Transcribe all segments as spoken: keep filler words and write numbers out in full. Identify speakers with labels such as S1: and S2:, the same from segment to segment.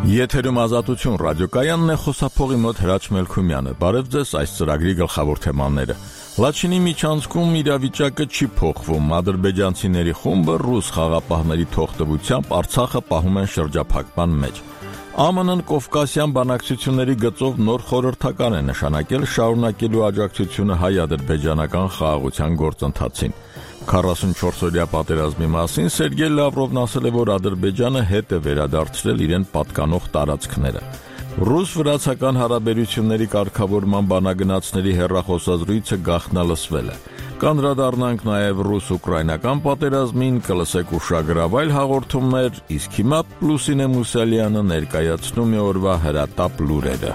S1: Եթերում ազատություն ռադիոկայանն է, խոսափողի մոտ Հրաչ Մելքումյանը։ Բարև ձեզ, այս ծրագրի գլխավոր թեմաները։ Լաչինի միջանցքում իրավիճակը չի փոխվում։ Ադրբեջանցիների խումբը ռուս խաղապահների թողտվությամբ Արցախը պահում են շրջափակման մեջ։ Է Մ Ն-ն Կովկասյան բանակցությունների գծով նոր խորհրդական է նշանակել շարունակելու աջակցությունը հայ-ադրբեջանական խաղաղության գործընթացին։ քառասունչորսօրյա պատերազմի մասին Սերգեյ Լավրովն ասել է, որ Ադրբեջանը հետ է վերադարձրել իրեն պատկանող տարածքները։ Ռուս-վրացական հարաբերությունների կարգավորման բանագնացների հեռախոսազրույցը գաղտնալսվել է։ Կանդրադառնանք նաև ռուս-ուկրաինական պատերազմին, կլսեք ուշագրավ այլ հաղորդումներ, իսկ հիմա Լուսինե Մուսալյանը ներկայացնում է օրվա հրատապ լուրերը։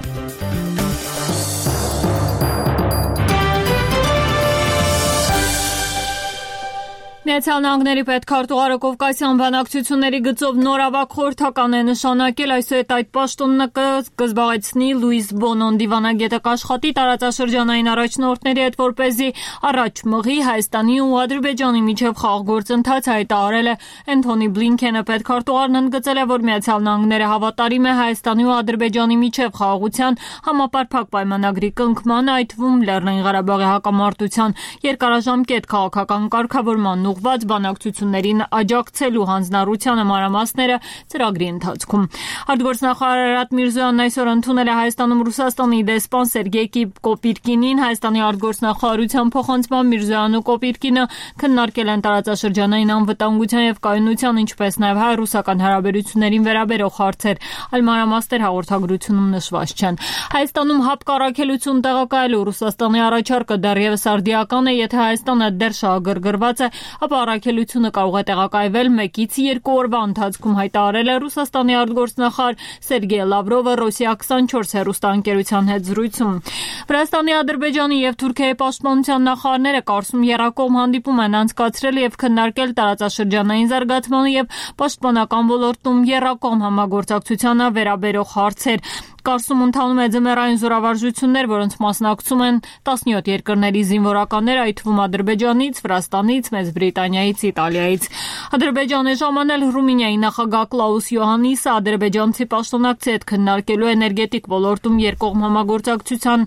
S2: Միացյալ Նահանգների պետքարտուղարը Կովկասյան բանակցությունների գծով նոր ավագ խորհրդական է նշանակել, այսուհետ այդ պաշտոնը կզբաղեցնի Լուիս Բոնոն դիվանագետը կաշխատի տարածաշրջանային առաջնորդների հետ, որպեսզի առաջ մղի Հայաստանի ու Ադրբեջանի միջև խաղաղ գործընթաց, հայտարարել է Էնթոնի Բլինքենը։ Պետքարտուղարն ընդգծել է, որ Միացյալ Նահանգները հավատարիմ է Հայաստանի ու Ադրբեջանի միջև խաղաղության համապարփակ պայմանագրի կնքմանը, այդ թվում Լեռնային Ղարաբաղի հակամարտության երկարաժամկետ քաղաքական կարգավորման ուղղված բանակցություններին աջակցելու հանձնառությանը մանրամասները ծրագրի ընթացքում։ Արտգործնախարար Արարատ Միրզոյանն այսօր ընդունել է Հայաստանում Ռուսաստանի դեսպան Սերգեյ Կոպիրկինին։ Հայաստանի արտգործնախարարության փոխանցման Միրզոյանն ու Կոպիրկինը քննարկել են տարածաշրջանային անվտանգության եւ կայունության, ինչպես նաեւ հայ-ռուսական հարաբերություններին վերաբերող հարցեր։ Այլ մանրամասներ հաղորդագրությունում նշված չեն։ Հայաստանում հապկառակելություն տեղակայելու Ռուսաստանի առաջարկը դեռևս արդիական է, եթե Հայաստանը դեռ շահագրգռված է, ապա առաքելությունը կարող է տեղակայվել մեկից երկու օրվա ընթացքում, հայտարարել է Ռուսաստանի արտգործնախարար Սերգեյ Լավրովը Ռոսիա քսանչորս հեռուստաընկերության հետ զրույցում։ Վրաստանի, Ադրբեջանի եւ Թուրքիայի պաշտպանության նախարարները Կարսում եռակողմ հանդիպում են անցկացրել եւ քննարկել տարածաշրջանային զարգացմանը եւ պաշտպանական ոլորտում եռակողմ համագործակցությանը վերաբերող հարցեր։ Կարսում ընթանում է ձմեռային զորավարժություններ, որոնց մասնակցում են տասնյոթ երկրների զինվորականներ, այդ թվում Ադրբեջանից, Վրաստանից, Մեծ Բրիտանիայից, Իտալիայից։ Ադրբեջան է ժամանել Ռումինիայի նախագահ Կլաուս Յոհաննիսը ադրբեջանցի պաշտոնակցի հետ քննարկելու էներգետիկ ոլորտում երկկողմ համագործակցության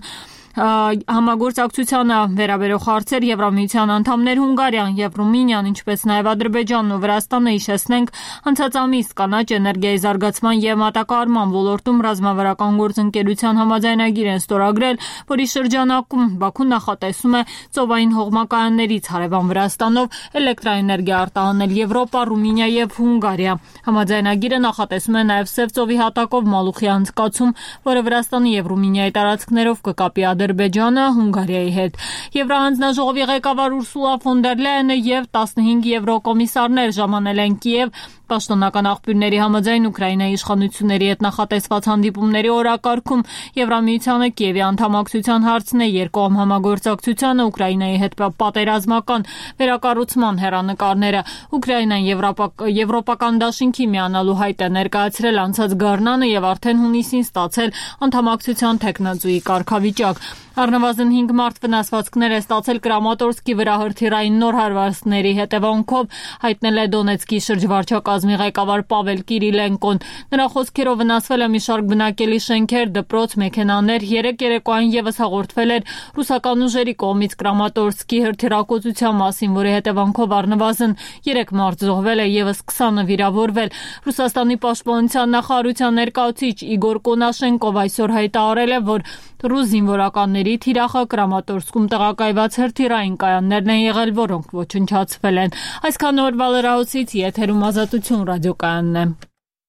S2: համագործակցությանը վերաբերող հարցեր Եվրամիության անդամներ Հունգարիան եւ Ռումինիան, ինչպես նաեւ Ադրբեջանն ու Վրաստանը, հիշեցնենք, անցած ամիս կանաչ էներգիայի զարգացման եւ մատակարարման ոլորտում ռազմավարական գործընկերության համաձայնագիր են ստորագրել, որի շրջանակում Բաքուն նախատեսում է ծովային հողմակայաններից հարևան Վրաստանով էլեկտրաէներգիա արտահանել Եվրոպա, Ռումինիա եւ Հունգարիա։ Համաձայնագիրը նախատեսում է նաեւ Սև ծովի հատակով Մալուխի անցկացում, որը Վրաստանի եւ Ռումինիայի տարածքներով կկապի Ադրբեջանը Հունգարիայի հետ։ Եվրահանձնաժողովի ղեկավար Ուրսուլա ֆոն դեր Լայենը եւ տասնհինգ եվրոկոմիսարներ ժամանել են Կիև։ Պաշտոնական աղբյուրների համաձայն Ուկրաինայի իշխանությունների հետ նախատեսված հանդիպումների օրակարգում Եվրամիությանը Կիևի անդամակցության հարցն է, երկկողմ համագործակցությանը, Ուկրաինայի հետ պատերազմական վերակառուցման հեռանկարները։ Ուկրաինան եվրոպական դաշինքի միանալու հայտ է ներկայացրել անցած գարնանը եւ արդեն հունիսին ստացել անդամակցության թեկնածուի կարգավիճակ։ Առնվազն հինգ մարդ վնասվածքներ է ստացել Կրամատորսկի վրա հրթիռային նոր հարվածների հետևանքով, հայտնել է Դոնեցկի շրջվարչակազմի ղեկավար Պավել Կիրիլենկոն։ Նրա խոսքերով վնասվել է մի շարք բնակելի շենքեր, դպրոց, մեքենաներ։ Երեք երեկոյան եւս հաղորդվել էր ռուսական ուժերի կողմից Կրամատորսկի հրթիռակոծության մասին, որի հետևանքով առնվազն երեք մարդ զոհվել է, եւս քսանը վիրավորվել։ Ռուսաստանի պաշտպանության նախարարության ներկայացուցիչ Իգոր Կոնաշենկով այսօր հայտարարել է, որ ռուս զինվորականների թիրախը Կրամատորսկում տեղակայված հրթիռային կայաններն են եղել, որոնք ոչնչացվել են։ Այսքան օրվա լրահոսից եթերում Ազատություն ռադիոկայանն է։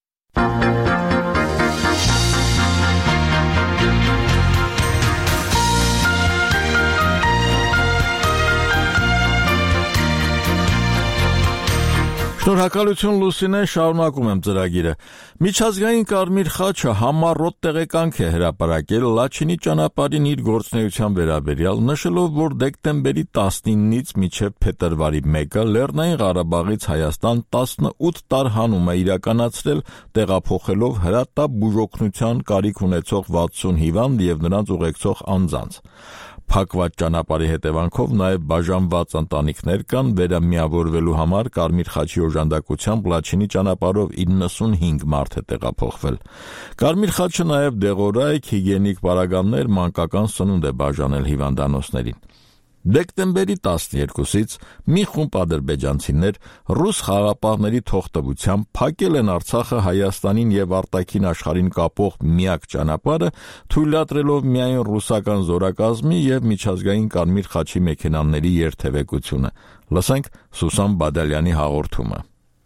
S1: Շնորհակալություն Լուսինե, շարունակում եմ ծրագիրը։ Միջազգային Կարմիր խաչը համառոտ տեղեկանք է հրապարակել Լաչինի ճանապարհին իր գործունեության վերաբերյալ, նշելով, որ դեկտեմբերի տասնինից մինչև փետրվարի մեկը Լեռնային Ղարաբաղից Հայաստան տասնութ տարհանում է իրականացրել, տեղափոխելով հրատապ բուժօգնության կարիք ունեցող վաթսուն հիվանդ եւ նրանց ուղեկցող անձանց։ Փակված ճանապարհի հետևանքով նաև բաժանված ընտանիքներ կան, վերամիավորվելու համար Կարմիր խաչի օժանդակությամբ Լաչինի ճանապարհով իննսունհինգ մարդ է տեղափոխվել։ Կարմիր խաչը նաև դեղորայք, հիգիենիկ պարագաներ, մանկական սնունդ է բաժանել հիվանդանոցներին։ Դեկտեմբերի տասներկուսից մի խումբ ադրբեջանցիներ ռուս խաղաղապահների թողտվությամբ փակել են Արցախը Հայաստանին եւ արտաքին աշխարհին կապող միակ ճանապարհը, թույլատրելով միայն ռուսական զորակազմի եւ միջազգային Կարմիր խաչի մեքենաների երթևեկությունը։ Լսենք Սուսան Բադալյանի հաղորդումը։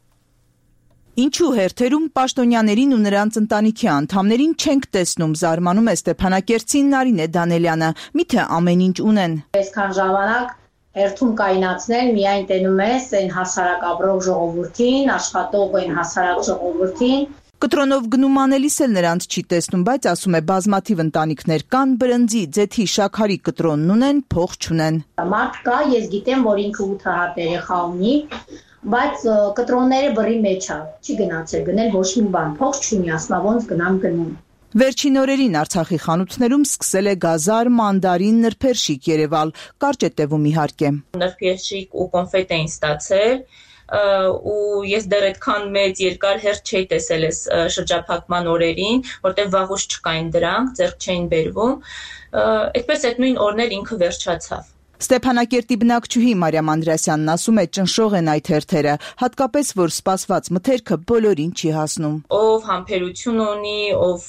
S3: Ինչու հերթերում պաշտոնյաներին ու նրանց ընտանիքի անդամներին չենք տեսնում, զարմանում է Ստեփանակերտցին Նարինե Դանելյանը, միթե ամեն ինչ ունեն։
S4: Այսքան ժամանակ հերթում կայնացնել միայն տենում ես այն հասարակ ապրող ժողովրդին, աշխատող այն հասարակ ժողովրդին։
S3: Կտրոնով գնում անելիս էլ նրանց չի տեսնում, բայց ասում է բազմաթիվ ընտանիքներ կան, բրնձի, ձեթի, շաքարի կտրոնն ունեն, փող չունեն։
S4: Մարդ կա, ես գիտեմ, որ ինքը ութ հատ երեխա ունի, բայց կտրոնները բռի մեջ է, չի գնացել գնել ոչ մի բան, փող չունի, ասма ոնց գնամ գնում։
S3: Վերջին օրերին Արցախի խանութներում սկսել է գազար, մանդարին, նրբերշիկ երևալ, կարճ է տևում իհարկե։
S5: Նրբերշիկ ու կոնֆետ էին ստացել, ու ես դեռ այդքան մեծ երկար հերթ չէի տեսել այս շրջափակման օրերին, որտեղ վաղուց չկային դրանք, ձեռք չէին բերվում, այդպես այդ նույն օրն էլ ինքը վերջացավ։
S3: Ստեփանակերտի բնակչուհի Մարիամ Անդրեասյանն ասում է ճնշող են այդ հերթերը, հատկապես որ սպասված մթերքը բոլորին չի հասնում։
S5: Ով համբերություն ունի, ով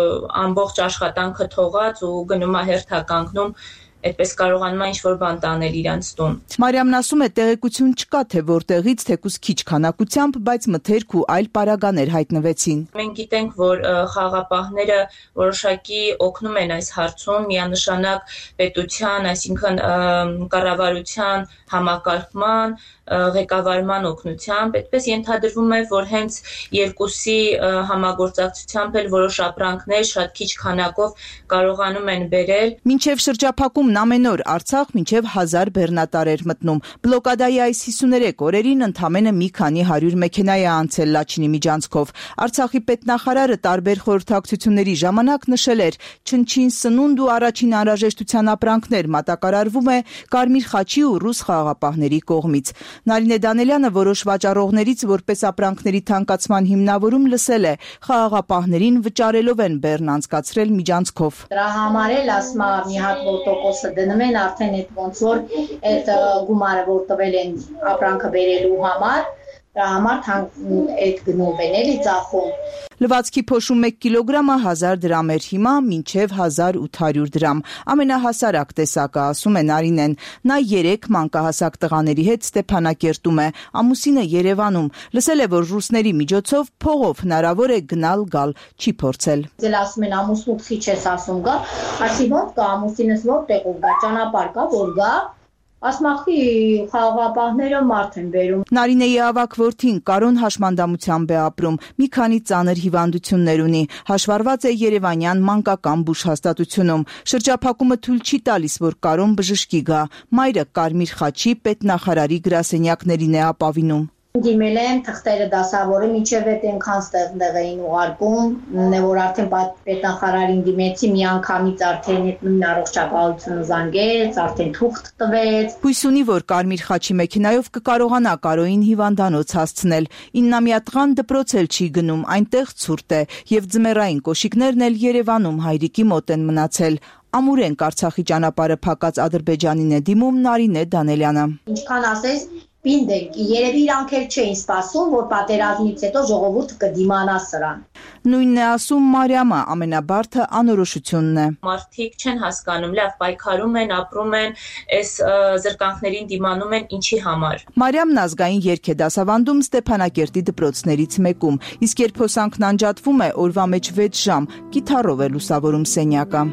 S5: ամբողջ աշխատանքը թողած ու գնում է հերթականգնում, այդպես կարողանում է ինչ-որ բան տանել իրանց տուն։
S3: Մարիամն ասում է տեղեկություն չկա, թե որտեղից թեկուզ քիչ քանակությամբ, բայց մթերք ու այլ պարագաներ հայտնվեցին։
S5: Մենք գիտենք, որ խաղաղապահները որոշակի օգնում են այս հարցում, միանշանակ պետության, այսինքն կառավարության համակարգման, ղեկավարման օգնությամբ, այդպես ենթադրվում է, որ հենց երկուսի համագործակցությամբ էլ որոշ ապրանքներ շատ քիչ քանակով կարողանում են բերել։
S3: Մինչև շրջափակումն ամեն օր Արցախ մինչև հազար բեռնատար էր մտնում։ Բլոկադայի այս հիսուներեք օրերին ընդամենը մի քանի հարյուր մեքենա է անցել Լաչինի միջանցքով։ Արցախի պետնախարարը տարբեր խորհրդակցությունների ժամանակ նշել էր, չնչին սնունդ ու առաջին անհրաժեշտության ապրանքներ մատակարարվում է Կարմիր խաչի ու ռուս խաղաղապահների կողմից։ Նարինե Դանելյանը որոշ վաճառողներից որպես ապրանքների թանկացման հիմնավորում լսել է, խաղաղապահներին վճարելով են բեռն անցկացրել միջանցքով։
S4: Դրա համար էլ ասма մի հատ որ տոկոսը դնում են, արդեն այդ ոնց որ այդ գումարը որ տվել են ապրանքը բերելու համար, դրա համար այդ գնով են էլի ծախում։
S3: Լվացքի փոշու մեկ կիլոգրամը հազար դրամ էր, հիմա մինչև հազար ութ հարյուր դրամ։ Ամենահասարակ տեսակը, ասում է Նարինեն, նա երեք մանկահասակ տղաների հետ Ստեփանակերտում է, ամուսինը Երևանում։ Լսել է, որ ռուսների միջոցով փողով հնարավոր է գնալ գալ, չի փորձել։
S4: Ձեր ասում են ամուսնուց քիչ ես ասում գա, ասի ոնց կա ամուսինս որտեղով գա, ճանապարհ կա որ գա։ Ասմախի խաղաղապահները մարդ են բերում։
S3: Նարինեի ավակ որդին Կարոն հաշմանդամությամբ է ապրում, մի քանի ծանր հիվանդություններ ունի, հաշվառված է Երևանյան մանկական բուժհաստատությունում։ Շրջափակումը թույլ չի տալիս, որ Կարոն բժշկի գա։ Մայրը Կարմիր խաչի պետնախարարի գրասենյակներին է ապավինում։
S4: Դիմել եմ թղթերը դասավորը, մինչև այդ այնքան ստեղ էին ուղարկում, որ արդեն պետնախարարին դիմեցի, մի անգամից արդեն այդ նույն առողջապահությունը զանգեց, արդեն թուղթ տվեց։
S3: Հույս ունի, որ Կարմիր խաչի մեքենայով կկարողանա Կարոյին հիվանդանոց հասցնել։ իննամյա տղան դպրոց էլ չի գնում, այնտեղ ցուրտ է, եւ ձմեռային կոշիկներն էլ Երևանում հայրիկի մոտ են մնացել։ Ամուրենք Արցախի ճանապարհը փակած Ադրբեջանին է դիմում Նարինե Դանելյանը։
S4: Ինչքան ասես Պինդ ենք, երևի իրանք էլ չէին սպասում, որ պատերազմից հետո ժողովուրդը կդիմանա սրան։
S3: Նույնն է ասում Մարիամը, ամենաբարդը անորոշությունն է։
S5: Մարդիկ չեն հասկանում, լավ պայքարում են, ապրում են, այս զրկանքներին դիմանում են ինչի համար։
S3: Մարիամն ազգային երգ է դասավանդում Ստեփանակերտի դպրոցներից մեկում, իսկ երբ հոսանքն անջատվում է, օրվա մեջ վեց ժամ, կիթառով է լուսավորում սենյակը։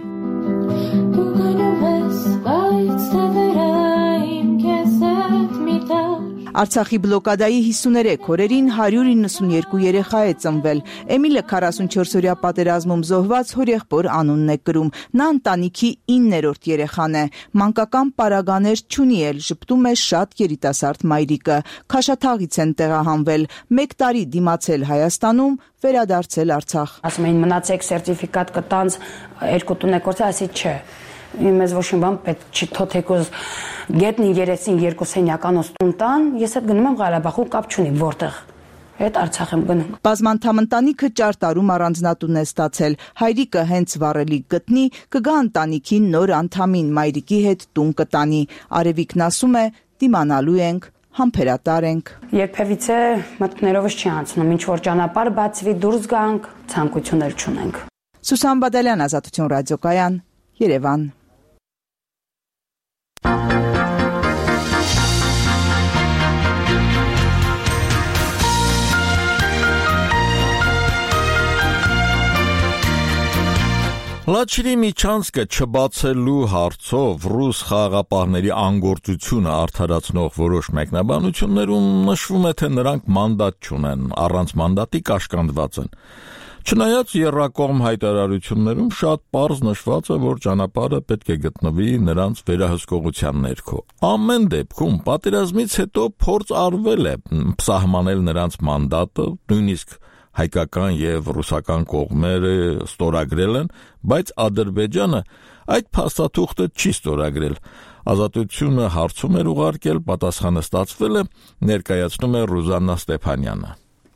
S3: Արցախի բլոկադայի հիսուներեք օրերին հարյուր իննսունյերկու երեխա է ծնվել։ Էմիլը քառասունչորսօրյա պատերազմում զոհված հորեղբոր անունն է կրում։ Նա ընտանիքի իններորդ երեխան է։ Մանկական պարագաներ չունի էլ, ժպտում է շատ երիտասարդ մայրիկը։ Քաշաթաղից են տեղահանվել։ Մեկ տարի դիմացել Հայաստանում, վերադարձել Արցախ։
S6: Ասում էին մնացեք սերտիֆիկատ կտանց, երկու տուն եք գործել, ասի չէ։ մեզ ոչ մի բան պետք չի թոթեկոզ գետնին երեսին երկու սենյականոց տուն տան, ես այդ գնում եմ Ղարաբաղում կապ չունի որտեղ Այդ Արցախ եմ գնում։
S3: Բազմանդամ ընտանիքը չար տարում առանձնատուն է ստացել։ Հայրիկը հենց վառելիք գտնի, կգա ընտանիքին նոր անդամին, մայրիկի հետ տուն կտանի։ Արևիկն ասում է՝ դիմանալու ենք, համբերատար ենք։
S6: Երբևիցե մտքներովս չի անցնում, ինչ որ ճանապարհ բացվի, դուրս գանք, ցանկություններ չունենք։
S3: Սուսան Բադալյան, Ազատություն ռադիոկայան, Երևան։
S1: Լաչինի միջանցքը չբացելու հարցով ռուս խաղաղապահների անգործությունը արդարացնող որոշ մեկնաբանություններում նշվում է, թե նրանք մանդատ չունեն, առանց մանդատի կաշկանդված են։ Չնայած եռակողմ հայտարարություններում շատ պարզ նշված է, որ ճանապարհը պետք է գտնվի նրանց վերահսկողության ներքո։ Ամեն դեպքում պատերազմից հետո փորձ արվել է սահմանել նրանց մանդատը, նույնիսկ հայկական եւ ռուսական կողմերը ստորագրել են, բայց Ադրբեջանը այդ փաստաթուղթը չի ստորագրել։ Ազատությունը հարցում էր ուղարկել, պատասխանը ստացվել է, ներկայացնում է Ռուզաննա Ստեփանյանը։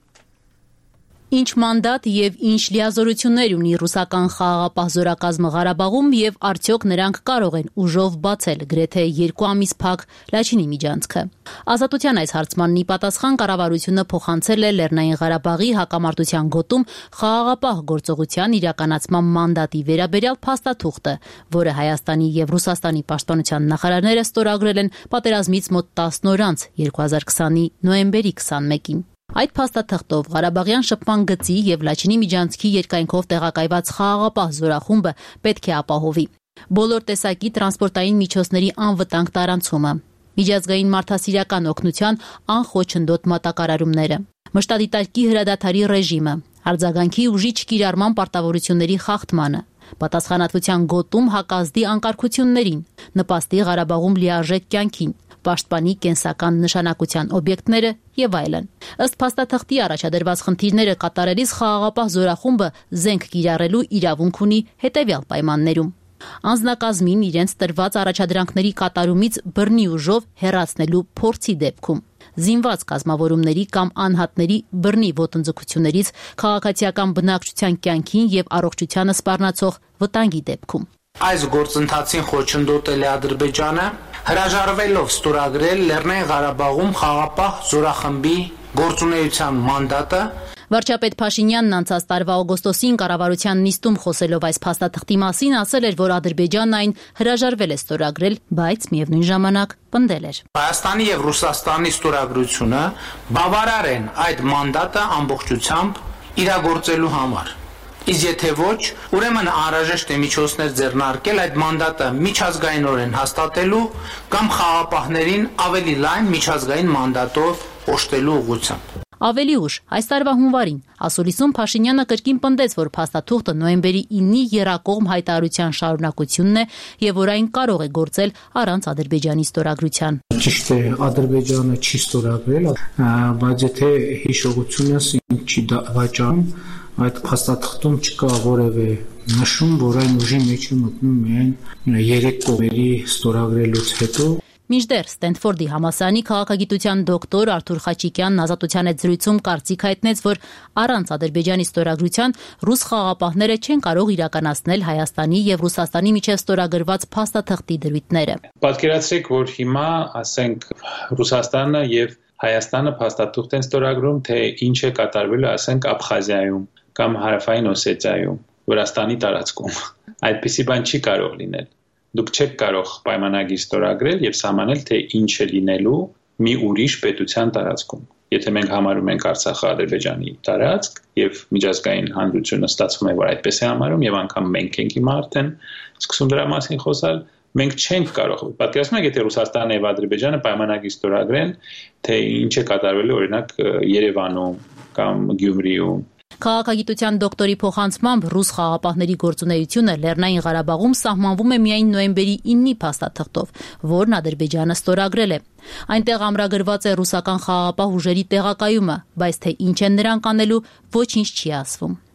S7: Ինչ մանդատ եւ ինչ լիազորություններ ունի ռուսական խաղաղապահ զորակազմը Ղարաբաղում եւ արդյոք նրանք կարող են ուժով բացել գրեթե երկու ամիս փակ Լաչինի միջանցքը։ Ազատության այս հարցմանն ի պատասխան կառավարությունը փոխանցել է Լեռնային Ղարաբաղի հակամարտության գոտում խաղաղապահ գործողության իրականացման մանդատի վերաբերյալ փաստաթուղթը, որը Հայաստանի եւ Ռուսաստանի պաշտպանության նախարարները ստորագրել են պատերազմից մոտ տասն օր անց երկու հազար քսանի նոյեմբերի քսանմեկին։ Այդ փաստաթղթով Ղարաբաղյան շփման գծի եւ Լաչինի միջանցքի երկայնքով տեղակայված խաղաղապահ զորախումբը պետք է ապահովի բոլոր տեսակի տրանսպորտային միջոցների անվտանգ տարանցումը, միջազգային մարդասիրական օգնության անխոչնդոտ մատակարարումները, մշտադիտարկի հրադադարի ռեժիմը, արձագանքի ուժի չկիրառման պարտավորությունների խախտմանը, պատասխանատվության գոտում հակազդի անկարգություններին, նպաստի Ղարաբաղում լիարժեք կյանքին, պաշտպանի կենսական նշանակության օբյեկտները եւ այլն։ Ըստ փաստաթղթի առաջադրված խնդիրները կատարելիս խաղաղապահ զորախումբը զենք կիրառելու իրավունք ունի հետեւյալ պայմաններում. Անձնակազմին իրենց տրված առաջադրանքների կատարումից բռնի ուժով հեռացնելու փորձի դեպքում, զինված կազմավորումների կամ անհատների բռնի ոտնձգություններից քաղաքացիական բնակչության կյանքին եւ առողջությանը սպառնացող վտանգի դեպքում։
S8: Այս գործընթացին խոչընդոտել է Ադրբեջանը, հրաժարվելով ստորագրել Լեռնային Ղարաբաղում խաղաղապահ զորախմբի գործունեության մանդատը։
S7: Վարչապետ Փաշինյանն անցած տարվա օգոստոսին կառավարության նիստում խոսելով այս փաստաթղթի մասին ասել էր, որ Ադրբեջանն այն հրաժարվել է ստորագրել, բայց միևնույն ժամանակ պնդել էր.
S8: Հայաստանի եւ Ռուսաստանի ստորագրությունը բավարար են այդ մանդատը ամբողջությամբ իրագործելու համար։ Իսկ եթե ոչ, ուրեմն անհրաժեշտ է միջոցներ ձեռնարկել այդ մանդատը միջազգայինորեն հաստատելու կամ խաղաղապահներին ավելի լայն միջազգային մանդատով օժտելու ուղղությամբ։
S7: Ավելի ուշ, այս տարվա հունվարին, ասուլիսում Փաշինյանը կրկին պնդեց, որ փաստաթուղթը նոյեմբերի իննի եռակողմ հայտարարության շարունակությունն է եւ որ այն կարող է գործել առանց Ադրբեջանի ստորագրության։
S8: Ճիշտ է, Ադրբեջանը չի ստորագրել, բայց եթե հիշողությունս ինձ չի վաճառում, այդ փաստաթղթում չկա որևէ նշում, որ այն ուժի մեջ է մտնում միայն երեք կողմերի ստորագրելուց հետո։
S7: Մինչդեռ Ստենֆորդի համալսարանի քաղաքագիտության դոկտոր Արթուր Խաչիկյանն Ազատության հետ զրույցում կարծիք հայտնեց, որ առանց Ադրբեջանի ստորագրության ռուս խաղաղապահները չեն կարող իրականացնել Հայաստանի եւ Ռուսաստանի միջև ստորագրված փաստաթղթի դրույթները։
S9: Պատկերացրեք, որ հիմա, ասենք, Ռուսաստանը եւ Հայաստանը փաստաթուղթ են ստորագրում, թե ինչ է կատարվել, ասենք, Աբխազիայում կամ Հարավային Օսետիայում, Վրաստանի տարածքում։ Այդպիսի բան չի կարող լինել։ Դուք չեք կարող պայմանագիր ստորագրել եւ սահմանել, թե ինչ է լինելու մի ուրիշ պետության տարածքում։ Եթե մենք համարում ենք Արցախը Ադրբեջանի տարածք եւ միջազգային հանրությունը ստացվում է, որ այդպես է համարում եւ անգամ մենք ենք հիմա արդեն սկսում դրա մասին խոսալ, մենք չենք կարող։ Պատկերացնում եք, եթե Ռուսաստանը եւ Ադրբեջանը պայմանագիր ստորագրեն, թե ինչ է կատարվելու օրինակ Երևանում կամ Գյումրիում։
S7: Քաղաքագիտության դոկտորի փոխանցմամբ ռուս խաղաղապահների գործունեությունը Լեռնային Ղարաբաղում սահմանվում է միայն նոյեմբերի իննի փաստաթղթով, որն Ադրբեջանը ստորագրել է։ Այնտեղ ամրագրված է ռուսական խաղաղապահ ուժերի տեղակայումը, բայց թե ինչ են նրանք անելու, ոչինչ չի ասվում։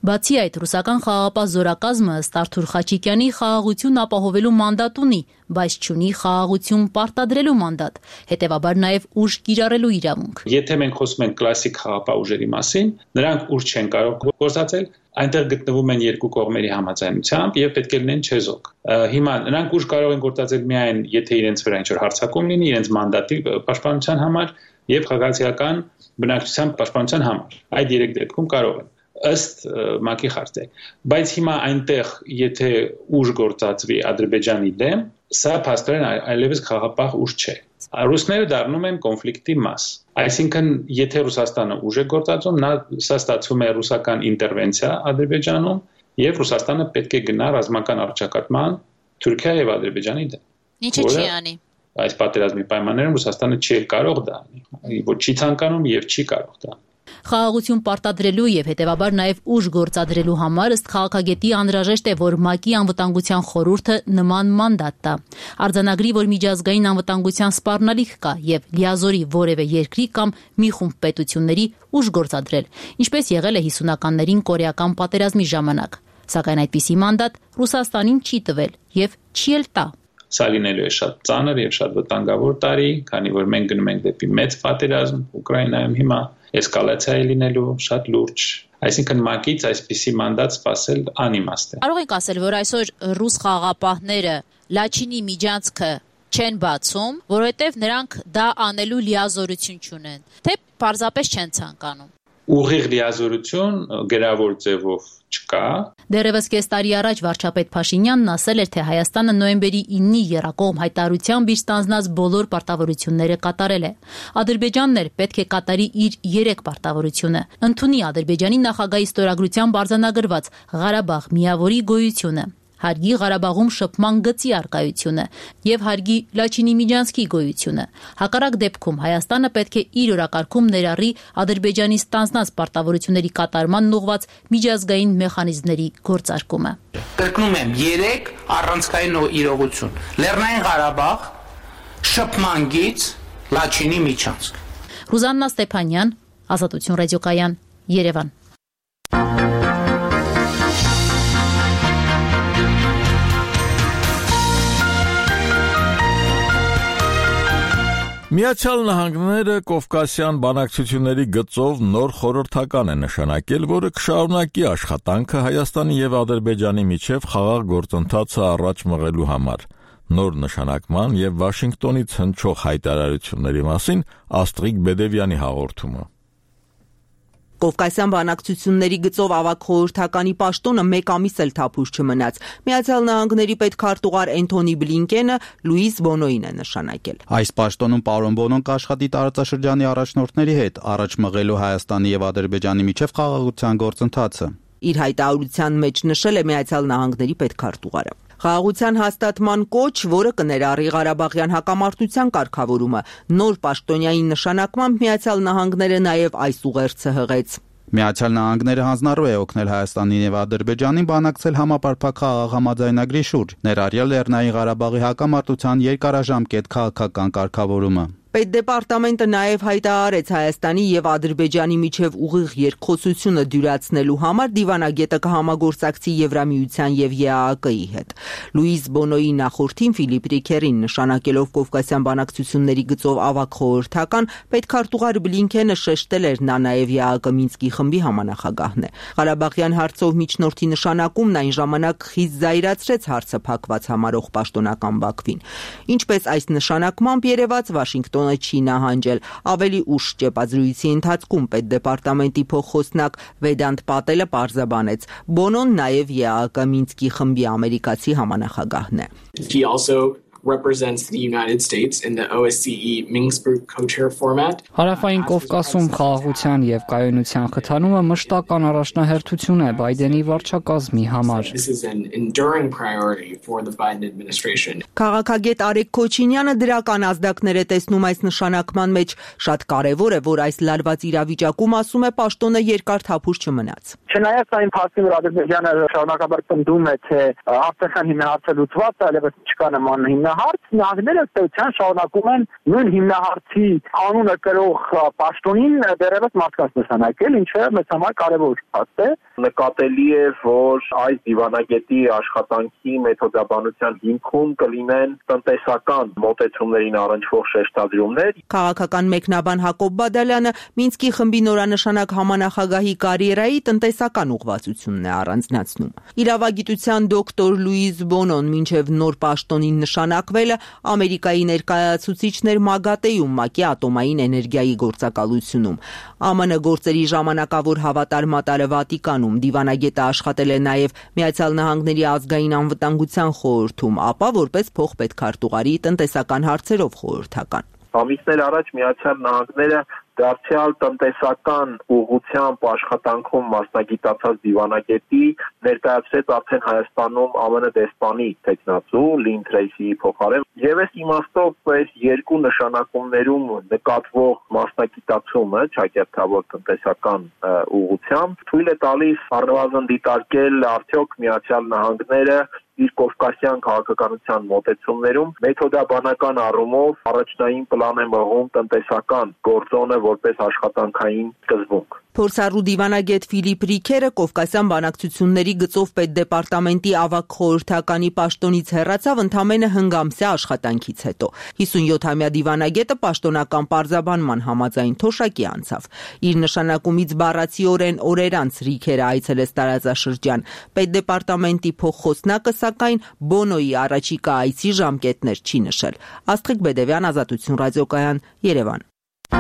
S7: Բացի այդ, ռուսական խաղաղապահ զորակազմը ըստ Արթուր Խաչիկյանի խաղաղություն ապահովելու մանդատ ունի, բայց չունի խաղաղություն պարտադրելու մանդատ, հետևաբար նաև ուժ կիրառելու իրավունք։
S9: Եթե մենք խոսում ենք կլասիկ խաղաղապահ ուժերի մասին, նրանք ուժ չեն կարող գործածել, այնտեղ գտնվում են երկու կողմերի համաձայնությամբ եւ պետք է լինեն չեզոք։ Հիմա նրանք ուժ կարող են գործածել միայն եթե իրենց վրա ինչ-որ հարձակում լինի, իրենց մանդատի պաշտպանության համար եւ խաղաղական բնակչության պաշտպանության համար։ Այդ երեք դեպքում կարող են ըստ ՄԱԿ-ի խարտի։ Բայց հիմա այնտեղ եթե ուժ գործածվի Ադրբեջանի դեմ, սա փաստորեն այլևս խաղաղապահ ուժ չէ։ Ռուսները դառնում են կոնֆլիկտի մաս։ Այսինքն, եթե Ռուսաստանը ուժ է գործածում, նա սա ստացվում է ռուսական ինտերվենցիա Ադրբեջանում եւ Ռուսաստանը պետք է գնա ռազմական առճակատման Թուրքիա եւ Ադրբեջանի դեմ։
S7: Ինչը չի անի։
S9: Այս պատերազմի պայմաններում Ռուսաստանը չի կարող դա անի։ Ոչ չի ցանկանում եւ չի կարող դա։
S7: Խաղաղություն պարտադրելու եւ հետեւաբար նաեւ ուժ գործադրելու համար ըստ քաղաքագետի անհրաժեշտ է, որ ՄԱԿ-ի անվտանգության խորհուրդը նման մանդատ տա։ Արձանագրի, որ միջազգային անվտանգության սպառնալիք կա եւ լիազորի որևէ երկրի կամ մի խումբ պետությունների ուժ գործադրել, ինչպես եղել է հիսունականներին կորեական պատերազմի ժամանակ։ Սակայն այդպիսի մանդատ Ռուսաստանին չի տվել եւ չի էլ տա։
S9: Սա լինելու է շատ ծանր եւ շատ վտանգավոր տարի, քանի որ մենք գնում ենք դեպի մեծ պատերազմ Ուկրաինայում հիմա, էսկալացիա է լինելու շատ լուրջ։ Այսինքն ՄԱԿ-ից այսպիսի մանդատ սպասել անիմաստ է։
S7: Կարող ենք ասել, որ այսօր ռուս խաղաղապահները Լաչինի միջանցքը չեն բացում, որովհետեւ նրանք դա անելու լիազորություն չունեն, թե պարզապես չեն ցանկանում։
S9: Ուղիղ լիազորություն գրավոր ձևով չկա։
S7: Դեռևս կես տարի առաջ վարչապետ Փաշինյանն ասել էր, թե Հայաստանը նոյեմբերի իննի եռակողմ հայտարարությամբ իր ստանձնած բոլոր պարտավորությունները կատարել է։ Ադրբեջանն էլ պետք է կատարի իր երեք պարտավորությունը՝ ընդունի Ադրբեջանի նախագահի ստորագրությամբ արձանագրված Ղարաբաղ միավորի գոյությունը, Հարգի Ղարաբաղում շփման գծի առկայությունը եւ Հարգի Լաչինի միջանցքի գոյությունը։ Հակառակ դեպքում Հայաստանը պետք է իր օրակարգում ներառի Ադրբեջանի ստանձնած պարտավորությունների կատարմանն ուղղված միջազգային մեխանիզմների գործարկումը։
S8: Կրկնում եմ, երեք առանցքային իրողություն՝ Լեռնային Ղարաբաղ, շփման գիծ, Լաչինի միջանցք։
S7: Ռուզաննա Ստեփանյան, Ազատություն ռադիոկայան, Երևան։
S1: Միացյալ Նահանգները Կովկասյան բանակցությունների գծով նոր խորհրդական է նշանակել, որը կշարունակի աշխատանքը Հայաստանի եւ Ադրբեջանի միջև խաղաղ գործընթացը առաջ մղելու համար։ Նոր նշանակման եւ Վաշինգտոնից հնչող հայտարարությունների մասին Աստրիկ Բեդևյանի հաղորդումը։
S3: Կովկասյան բանակցությունների գծով ավագ խորհրդականի պաշտոնը մեկ ամիս էլ թափուր չմնաց։ Միացյալ Նահանգների պետքարտուղար Էնթոնի Բլինկենը Լուիս Բոնոին է նշանակել։
S10: Այս պաշտոնում պարոն Բոնոն կաշխատի տարածաշրջանի առաջնորդների հետ, առաջ մղելու Հայաստանի եւ Ադրբեջանի միջև խաղաղության գործընթացը։
S3: Իր հայտարարության մեջ նշել է Միացյալ Նահանգների պետքարտուղարը։ Խաղաղության հաստատման կոչ, որը կներառի Ղարաբաղյան հակամարտության կարգավորումը, նոր պաշտոնյայի նշանակմամբ Միացյալ Նահանգները նաև այս ուղերձը հղեց։
S10: Միացյալ Նահանգները հանձնառու է օգնել Հայաստանին եւ Ադրբեջանին բանակցել համապարփակ խաղաղ համաձայնագրի շուրջ, ներառյալ Լեռնային Ղարաբաղի հակամարտության երկարաժամկետ քաղաքական կարգավորումը։
S3: Պետդեպարտամենտը նաև հայտարարեց Հայաստանի եւ Ադրբեջանի միջև ուղիղ երկխոսությունը դյուրացնելու համար դիվանագետը կհամագործակցի Եվրամիության եւ ԵԱՀԿ-ի հետ։ Լուիս Բոնոյի նախորդին Ֆիլիպ Ռիքերին նշանակելով Կովկասյան բանակցությունների գծով ավագ խորհրդական, պետքարտուղար Բլինքենը շեշտել էր, նա նաև ԵԱՀԿ Մինսկի խմբի համանախագահն է։ Ղարաբաղյան հարցով միջնորդի նշանակումն այն ժամանակ խիստ զայրացրեց հարցը փակված համարող պաշտոնական Բաքվին։ Ինչպես այս նշանակմամբ երևաց Վաշինգտոն չի նահանջել։ Ավելի ուշ ճեպազրույցի ընթացքում պետդեպարտամենտի փոխխոսնակ Վեդանտ Պատելը պարզաբանեց, Բոնոն նաև ԵԱՀԿ Մինսկի խմբի ամերիկացի համանախագահն է։
S11: He also represents the United States in the O S C E Minsk co-chair format.
S12: Հարավային Կովկասում խաղաղության եւ կայունության խթանումը մշտական առաջնահերթություն է Բայդենի վարչակազմի համար։
S11: This is an enduring priority for the Biden administration.
S3: Քաղաքագետ Արեգ Քոչինյանը դրական ազդակներ է տեսնում այս նշանակման մեջ, շատ կարևոր է, որ այս լարված իրավիճակում, ասում է, պաշտոնը երկար թափուր չմնաց։
S13: Չնայած այն փաստին, որ Ադրբեջանը շարունակաբար պնդում է, թե Արցախյան հիմնահարցը լուծված է, այլևս չկա նման հիմնահարց, նահանգները ըստեյության շարունակում են նույն հիմնահարցի անունը կրող պաշտոնին դեռևս մարդկանց նշանակել, ինչը մեծ համար կարևոր փաստ է։ նկատելի է, որ այս դիվանագետի աշխատանքի մեթոդաբանության հիմքում կլինեն տնտեսական մոտեցումներին առնչվող շեշտադրումներ։
S3: Քաղաքական մեկնաբան Հակոբ Բադալյանը Մինսկի խմբի նորանշանակ համանախագահի կարիերայի տնտեսական ուղղվածությունն է առանձնացնում։ Իրավագիտության դոկտոր Լուիզ Բոնոն մինչև նոր պաշտոնին նշանակվելը Ամերիկայի ներկայացուցիչներ ՄԱԳԱՏԵ-ում ՄԱԿ-ի ատոմային էներգիայի գործակալությունում։ ԱՄՆ գործերի ժամանակավոր հավատարմատարը Վատիկանում դիվանագետը աշխատել է նաև Միացյալ Նահանգների ազգային անվտանգության խորհրդում, ապա որպես փոխպետքարտուղարի տնտեսական հարցերով խորհրդական։
S13: Ամիսներ առաջ Միացյալ Նահանգները դարձյալ տնտեսական ուղղությամբ աշխատանքում մասնագիտացած դիվանագետի ներկայացրեց արդեն Հայաստանում ԱՄՆ դեսպանի տեխնացու Լին Թրեյսիի փոխարեն։ Եվ այս իմաստով այս երկու նշանակումներում նկատվող մասնագիտացումը ճակերտավոր տնտեսական ուղղությամբ թույլ է տալիս առնվազն դիտարկել արդյոք Միացյալ Նահանգները իր կովկասյան քաղաքականության մոտեցումներում մեթոդաբանական առումով առաջնային պլան է մղում տնտեսական գործոնը որպես աշխատանքային սկզբունք։
S3: Փորձառու դիվանագետ Ֆիլիպ Ռիքերը Կովկասյան բանակցությունների գծով պետդեպարտամենտի ավագ խորհրդականի պաշտոնից հեռացավ ընդամենը հնգամսյա աշխատանքից հետո։ հիսունյոթամյա դիվանագետը պաշտոնական պարզաբանման համաձայն թոշակի անցավ։ Իր նշանակումից բառացիորեն օրեր անց Ռիքերը այցելեց տարածաշրջան։ Պետդեպարտամենտի փոխխոսնակը սակայն Բոնոյի առաջիկա այցի ժամկետներ չի նշել։ Աստղիկ Բեդևյան, Ազատություն ռադիոկայան, Երևան։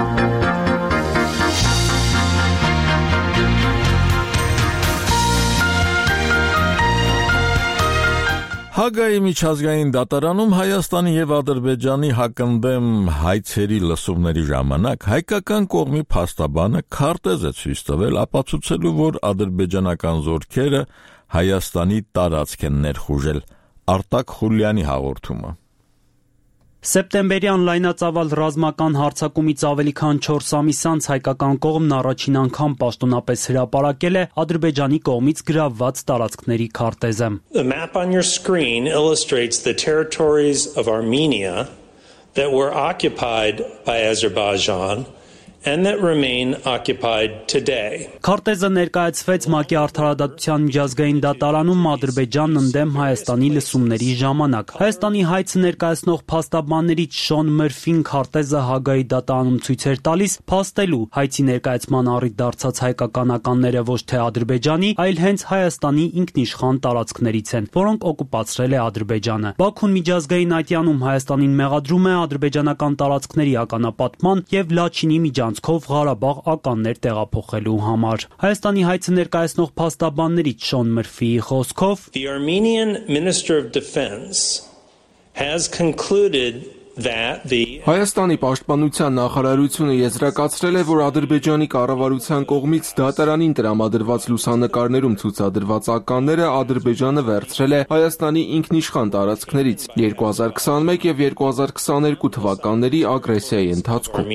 S1: Հագայի միջազգային դատարանում Հայաստանի եւ Ադրբեջանի հակընդդեմ հայցերի լսումների ժամանակ հայկական կողմի փաստաբանը քարտեզ է ցույց տվել ապացուցելու, որ ադրբեջանական զորքերը Հայաստանի տարածք են ներխուժել։ Արտակ Խուլյանի հաղորդումը։
S14: Սեպտեմբերյան լայնածավալ ռազմական հարձակումից ավելի քան չորս ամիս անց հայկական կողմն առաջին անգամ պաշտոնապես հրապարակել է Ադրբեջանի կողմից գրավված տարածքների քարտեզը։
S15: The map on your screen illustrates the territories of Armenia that were occupied by Azerbaijan and that remain occupied today.
S14: Քարտեզը ներկայացվեց ՄԱԿ-ի արդարադատության միջազգային դատարանում Ադրբեջանն ընդդեմ Հայաստանի լսումների ժամանակ։ Հայաստանի հայցը ներկայացնող փաստաբաններից Շոն Մըրֆին քարտեզը Հագայի դատարանում ցույց էր տալիս փաստելու հայցի ներկայացման առիթ դարձած հայկականականները ոչ թե Ադրբեջանի, այլ հենց Հայաստանի ինքնիշխան տարածքներից են, որոնք օկուպացրել է Ադրբեջանը։ Բաքուն միջազգային ատյանում Հայաստանին մեղադրում է ադրբեջանական տարածքների ականապատման եւ Լաչինի միջանցքով Ղարաբաղ ականներ տեղափոխելու համար։ Հայաստանի հայցը ներկայացնող փաստաբաններից Շոն Մըրֆիի խոսքով
S15: The Armenian Minister of Defense has concluded that the
S16: Հայաստանի պաշտպանության նախարարությունը եզրակացրել է, որ Ադրբեջանի կառավարության կողմից դատարանին տրամադրված լուսանկարներում ցուցադրված ականները Ադրբեջանը վերցրել է Հայաստանի ինքնիշխան տարածքներից երկու հազար քսանմեկ եւ երկու հազար քսաներկու թվականների ագրեսիայի ընթացքում։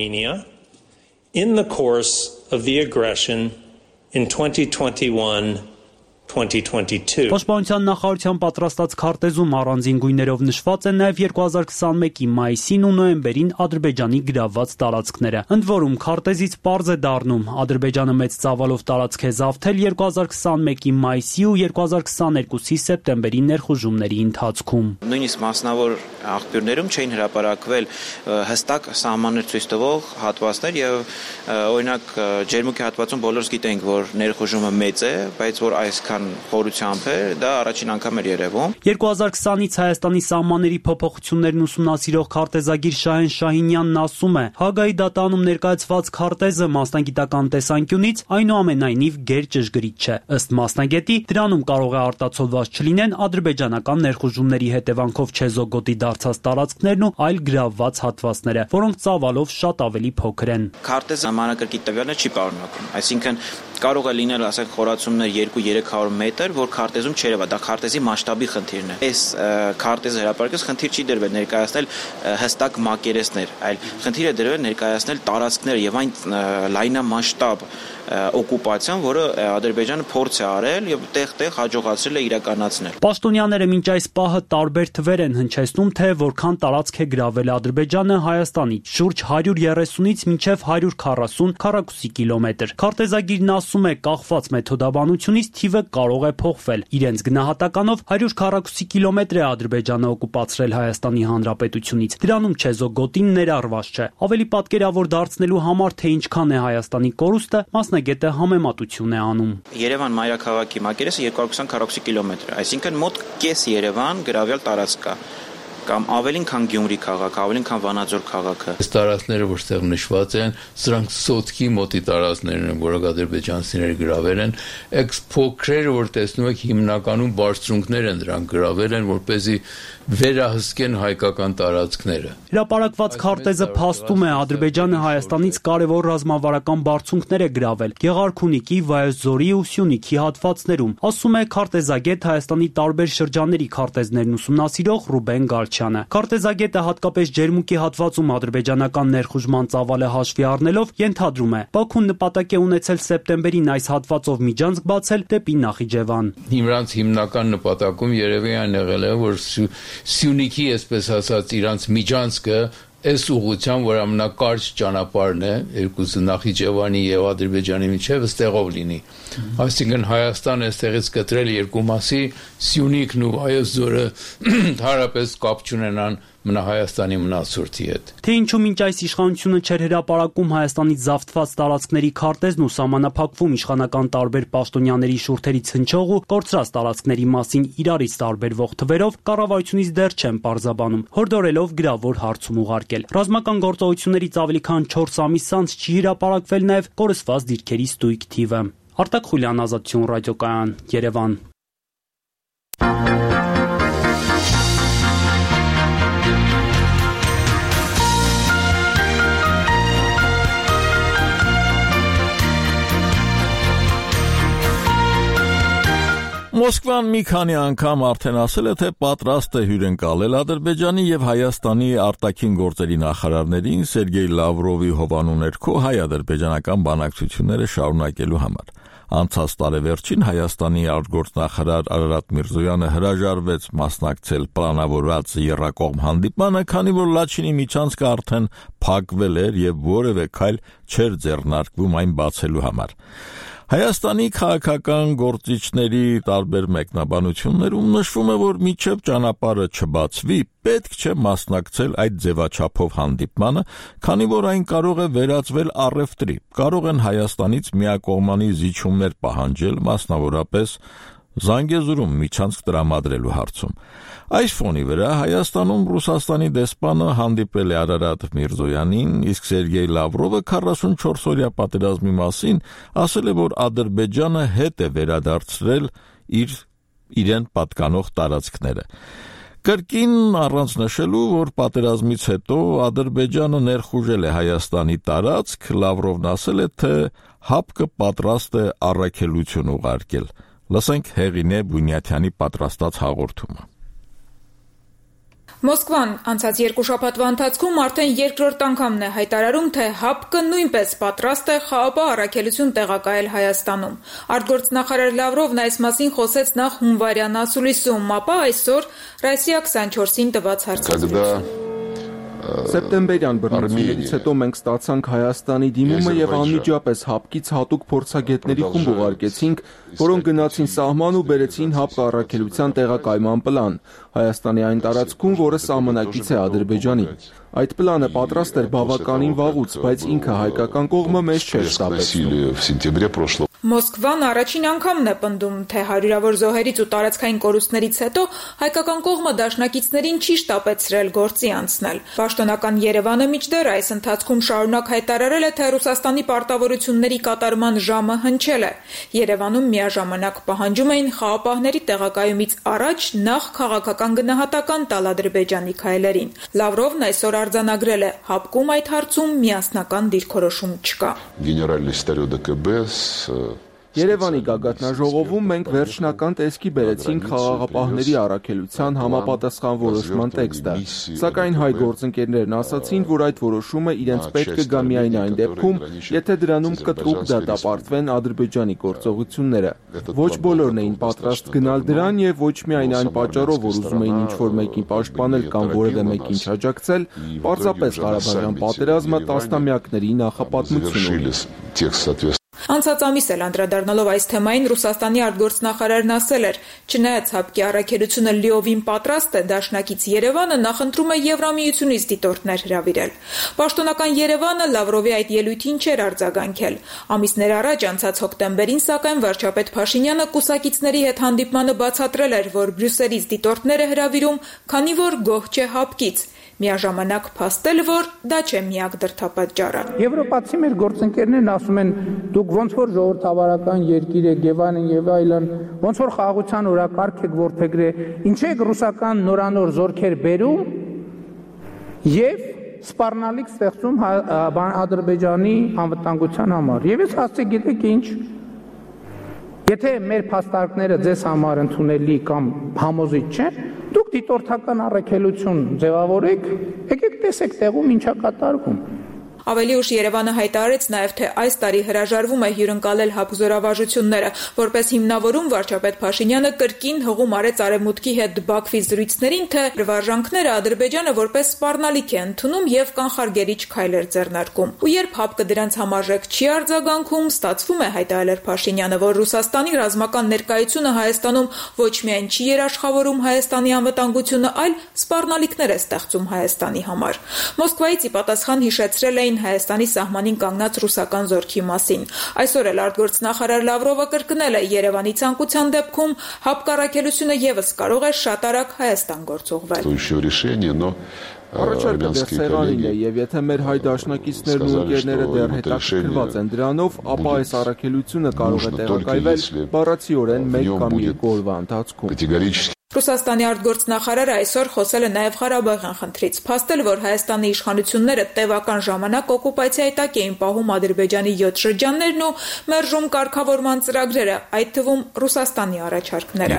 S15: In the course of the aggression in twenty twenty-one twenty twenty-two.
S14: Պաշտպանության նախարարության պատրաստած քարտեզում առանձին գույներով նշված են նաև երկու հազար քսանմեկի մայիսին ու նոյեմբերին Ադրբեջանի գրավված տարածքները։ Ընդ որում քարտեզից պարզ է դառնում Ադրբեջանը մեծ ծավալով տարածք է զավթել երկու հազար քսանմեկի մայիսի ու երկու հազար քսաներկուսի սեպտեմբերի ներխուժումների ընթացքում։
S17: Նույնիսկ մասնավոր աղբյուրներում չէին հրապարակվել հստակ սահմաններ ցույց տվող հատվածներ եւ օրինակ ջերմուկի հատվածում բոլորս գիտենք, որ ներխուժումը մեծ է, բայց որ այսքան խորությամբ է, դա առաջին անգամ էր երևում։
S14: երկու հազար քսանից Հայաստանի սահմանների փոփոխություններն ուսումնասիրող քարտեզագիր Շահեն Շահինյանն ասում է. Հագայի դատարանում ներկայացված քարտեզը մասնագիտական տեսանկյունից այնուամենայնիվ գերճշգրիտ չէ։ Ըստ մասնագետի, դրանում կարող է արտացոլված չլինեն ադրբեջանական ներխուժումների հետևանքով չեզոգոտի դարձած տարածքներն ու այլ գրավված հատվածները, որոնք ծավալով շատ ավելի փոքր են։
S17: Քարտեզը մանրակրկիտ տվյալներ չի պարունակում, այսինքն կարող է լինել, ասենք, խորացումներ երկու երեք հարյուր մետր, որ քարտեզում չէր եղա, դա քարտեզի մասշտաբի խնդիրն է։ Այս քարտեզը հրապարակելիս խնդիր չի դրվել ներկայացնել հստակ մակերեսներ, այլ խնդիր է դրվել ներկայացնել տարածքներ եւ այն լայնամասշտաբ օկուպացիան, որը Ադրբեջանը փորձ է արել եւ տեղ-տեղ հաջողացրել է իրականացնել։
S14: Պաշտոնյաները մինչ այս պահը տարբեր թվեր են հնչեցնում, թե որքան տարածք է գրավել Ադրբեջանը Հայաստանից՝ շուրջ հարյուր երեսունից մինչև հարյուր քառասուն քառակուսի կիլոմետր։ Քարտեզագիրն ասում է, կախված մեթոդաբանությունից թիվը կարող է փոխվել։ Իրենց գնահատականով հարյուր քառակուսի կիլոմետր է Ադրբեջանը օկուպացրել Հայաստանի Հանրապետությունից։ Դրանում Չեզոգոտին ներառված չէ։ Ավելի պատկերավոր դարձնելու համար, թե ինչքան է Հայաստանի կորուստը, մասնագետը համեմատություն է անում։
S17: Երևան մայրաքաղաքի մակերեսը երկու հարյուր քսան քառակուսի կիլոմետր, այսինքն մոտ կես Երևան գրավյալ տարածք կա, կամ ավելին քան Գյումրի քաղաքը, ավելին քան Վանաձոր քաղաքը։
S18: Այս տարածքները, որտեղ նշված են, սրանք սոտքի մոտի տարածքներն են, որոնք ադրբեջանցիները գրավել են, այս փոքրերը, որ տեսնում եք, հիմնականում բարձրունքներ են դրանք գրավել են, որպեսզի վերահսկեն հայկական տարածքները։
S14: Հրապարակված քարտեզը փաստում է, Ադրբեջանը Հայաստանից կարևոր ռազմավարական բարձունքներ է գրավել Գեղարքունիքի, Վայոց-Ձորի ու Սյունիքի հատվածներում, ասում է քարտեզագետ Հայաստանի տարբեր շրջանների քարտեզներն ուսումնասիրող Ռուբեն Գալչյանը։ Քարտեզագետը հատկապես Ջերմուկի հատվածում ադրբեջանական ներխուժման ծավալը հաշվի առնելով ենթադրում է, Բաքուն նպատակ է ունեցել սեպտեմբերին այս հատվածով միջանցք բացել դեպի Նախիջևան։
S18: Իրանց հիմնական նպատակում երևի այն եղել է, որ Սյունիքի, այսպես ասած, իրանց միջանցքը այս ուղղությամբ, որ ամենակարճ ճանապարհն է, երկուսը Նախիջևանի եւ Ադրբեջանի միջև ստեղով լինի։ Այսինքն Հայաստանը այստեղից կտրել երկու մասի, Սյունիքն ու Վայոց-Ձորը հարաբերս կապ չունենան մնա Հայաստանի մնացորդի հետ։
S14: Թե ինչու մինչ այս իշխանությունը չէր հրապարակում Հայաստանից զավթված տարածքների քարտեզն ու սահմանափակվում իշխանական տարբեր պաշտոնյաների շուրթերից հնչող ու կորցրած տարածքների մասին իրարից տարբերվող թվերով, կառավարությունից դեռ չեն պարզաբանում, հորդորելով գրավոր հարցում ուղարկել։ Ռազմական գործողություններից ավելի քան չորս ամիս անց չի հրապարակվել նաև կորսված դիրքերի ստույգ թիվը։ Արտակ Խուլյան, Ազատություն ռադիոկայան, Երևան։
S1: Մոսկվան մի քանի անգամ արդեն ասել է, թե պատրաստ է հյուրընկալել Ադրբեջանի եւ Հայաստանի արտաքին գործերի նախարարներին Սերգեյ Լավրովի հովանու ներքո հայ-ադրբեջանական բանակցությունները շարունակելու համար։ Անցած տարեվերջին Հայաստանի արտգործնախարար Արարատ Միրզոյանը հրաժարվեց մասնակցել պլանավորված եռակողմ հանդիպմանը, քանի որ Լաչինի միջանցքը արդեն փակվել էր եւ որևէ քայլ չէր ձեռնարկվում այն բացելու համար։ Հայաստանի քաղաքական գործիչների տարբեր մեկնաբանություններում նշվում է, որ մինչև ճանապարհը չբացվի, պետք չէ մասնակցել այդ ձևաչափով հանդիպմանը, քանի որ այն կարող է վերածվել առևտրի, կարող են Հայաստանից միակողմանի զիջումներ պահանջել, մասնավորապես Զանգեզուրում միջանցք տրամադրելու հարցում։ Այս ֆոնի վրա Հայաստանում Ռուսաստանի դեսպանը հանդիպել է Արարատ Միրզոյանին, իսկ Սերգեյ Լավրովը քառասունչորս օրյա պատերազմի մասին ասել է, որ Ադրբեջանը հետ է վերադարձրել իր իրեն պատկանող տարածքները։ Կրկին առանց նշելու, որ պատերազմից հետո Ադրբեջանը ներխուժել է Հայաստանի տարածք, Լավրովն ասել է, թե ՀԱՊԿ-ը պատրաստ է առաքելություն ուղարկել։ Լսենք Հեղինե Բունյաթյանի պատրաստած հաղորդումը։
S19: Մոսկվան անցած երկու շաբաթվա ընթացքում արդեն երկրորդ անգամն է հայտարարում, թե ՀԱՊԿ-ը նույնպես պատրաստ է խաղապահ առաքելություն տեղակայել Հայաստանում։ Արտգործնախարար Լավրովն այս մասին խոսեց նախ հունվարյան ասուլիսում, ապա այսօր Ռոսիա քսանչորսին տված հարցազրույցում։
S16: Սեպտեմբերյան բռնությունից հետո մենք ստացանք Հայաստանի դիմումը եւ անմիջապես ՀԱՊԿ-ից հատուկ փորձագետների խումբ ուղարկեցինք, որոնք գնացին սահման ու բերեցին ՀԱՊԿ առաքելության տեղակայման պլան Հայաստանի այն տարածքում, որը սահմանակից է Ադրբեջանին։ Այդ պլանը պատրաստ էր բավականին վաղուց, բայց ինքը հայկական կողմը մեզ չէր շտապեցնում։
S19: Մոսկվան առաջին անգամն է պնդում, թե հարյուրավոր զոհերից ու տարածքային կորուստներից հետո հայկական կողմը դաշնակիցներին չի շտապեցրել գործի անցնել։ Պաշտոնական Երևանը մինչդեռ այս ընթացքում շարունակ հայտարարել է, թե Ռուսաստանի պարտավորությունների կատարման ժամը հնչել է։ Երևանում միաժամանակ պահանջում էին խաղապահների տեղակայումից առաջ նախ քաղաքական գնահատական տալ Ադրբեջանի քայլերին։ Լավրովն այսօր արձանագրել է, ՀԱՊԿ-ում այդ հարցում միասնական դիրքորոշում չկա։
S20: Գեներալնի ստարյո ԴԿԲ
S16: Երևանի գագաթնաժողովում մենք վերջնական տեսքի բերեցինք խաղաղապահների առաքելության համապատասխան որոշման տեքստը, սակայն հայ գործընկերներն ասացին, որ այդ որոշումը իրենց պետք կգա միայն այն դեպքում, եթե դրանում կտրուկ դատապարտվեն Ադրբեջանի գործողությունները։ Ոչ բոլորն էին պատրաստ գնալ դրան եւ ոչ միայն այն պատճառով, որ ուզում էին ինչ-որ մեկին պաշտպանել կամ որևէ մեկին չաջակցել, պարզապես Ղարաբաղյան պատերազմը տասնամյակների նախապատմություն ունի։
S19: Անցած ամիս էլ անդրադառնալով այս թեմային Ռուսաստանի արտգործնախարարն ասել էր, չնայած ՀԱՊԿ-ի առաքելությունը լիովին պատրաստ է, դաշնակից Երևանը նախընտրում է Եվրամիությունից դիտորդներ հրավիրել։ Պաշտոնական Երևանը Լավրովի այդ ելույթին չէր արձագանքել։ Ամիսներ առաջ անցած հոկտեմբերին, սակայն վարչապետ Փաշինյանը կուսակիցների հետ հանդիպմանը բացատրել էր, որ Բրյուսելից դիտորդներ է հրավիրում, քանի որ գոհ չէ ՀԱՊԿ-ից։ Միաժամանակ փաստել, որ դա չէ միակ դրդապատճառը։
S8: Եվրոպացի մեր գործընկերներն ասում են, դուք ոնց որ ժողովրդավարական երկիր եք եւ այլն եւ այլն, ոնց որ խաղաղության օրակարգ եք ворթեգրե, ինչու եք ռուսական նորանոր զորքեր բերում եւ սպառնալիք ստեղծում Ադրբեջանի անվտանգության համար։ Եվ ես ասացի, գիտեք ինչ, եթե մեր փաստարկները ձեզ համար ընդունելի կամ համոզիչ չեն, դուք դիտորդական առաքելություն ձևավորեք, եկեք տեսեք տեղում ինչա կատարվում։
S19: Ավելի ուշ Երևանը հայտարարեց նաև, թե այս տարի հրաժարվում է հյուրընկալել ՀԱՊԿ զորավարժությունները, որպես հիմնավորում վարչապետ Փաշինյանը կրկին հղում արեց Արևմուտքի հետ Բաքվի զրույցներին, թե վարժանքները Ադրբեջանը որպես սպառնալիք է ընդունում եւ կանխարգելիչ քայլեր ձեռնարկում։ Ու երբ ՀԱՊԿ դրանց համարժեք չի արձագանքում, ստացվում է, հայտարարել Փաշինյանը, որ Ռուսաստանի ռազմական ներկայությունը Հայաստանում ոչ միայն չի երաշխավորում Հայաստանի անվտանգությունը, այլ սպառնալիքներ է ստեղծում Հայաստանի համար։ Մոսկվայից ի պատասխան հիշեցրել էին Հայաստանի սահմանին կանգնած ռուսական զորքի մասին։ Այսօր էլ արտգործնախարար Լավրովը կրկնել է Երևանի ցանկության դեպքում ՀԱՊԿ առաքելությունը եւս կարող է շատ արագ Հայաստան գործուղվել։
S16: Առաջարկը դեռ սեղանին է, եւ եթե մեր հայ դաշնակիցներն ու ընկերները դեռ հետաքրքրված են դրանով, ապա այս առաքելությունը կարող է տեղակայվել բառացիորեն մեկ կամ երկու օրվա ընթացքում։
S19: Ռուսաստանի արտգործնախարարը այսօր խոսել է նաև Ղարաբաղյան խնդրից, փաստել, որ Հայաստանի իշխանությունները տևական ժամանակ օկուպացիայի տակ էին պահում Ադրբեջանի յոթ շրջաններն ու մերժում կարգավորման ծրագրերը, այդ թվում Ռուսաստանի առաջարկները։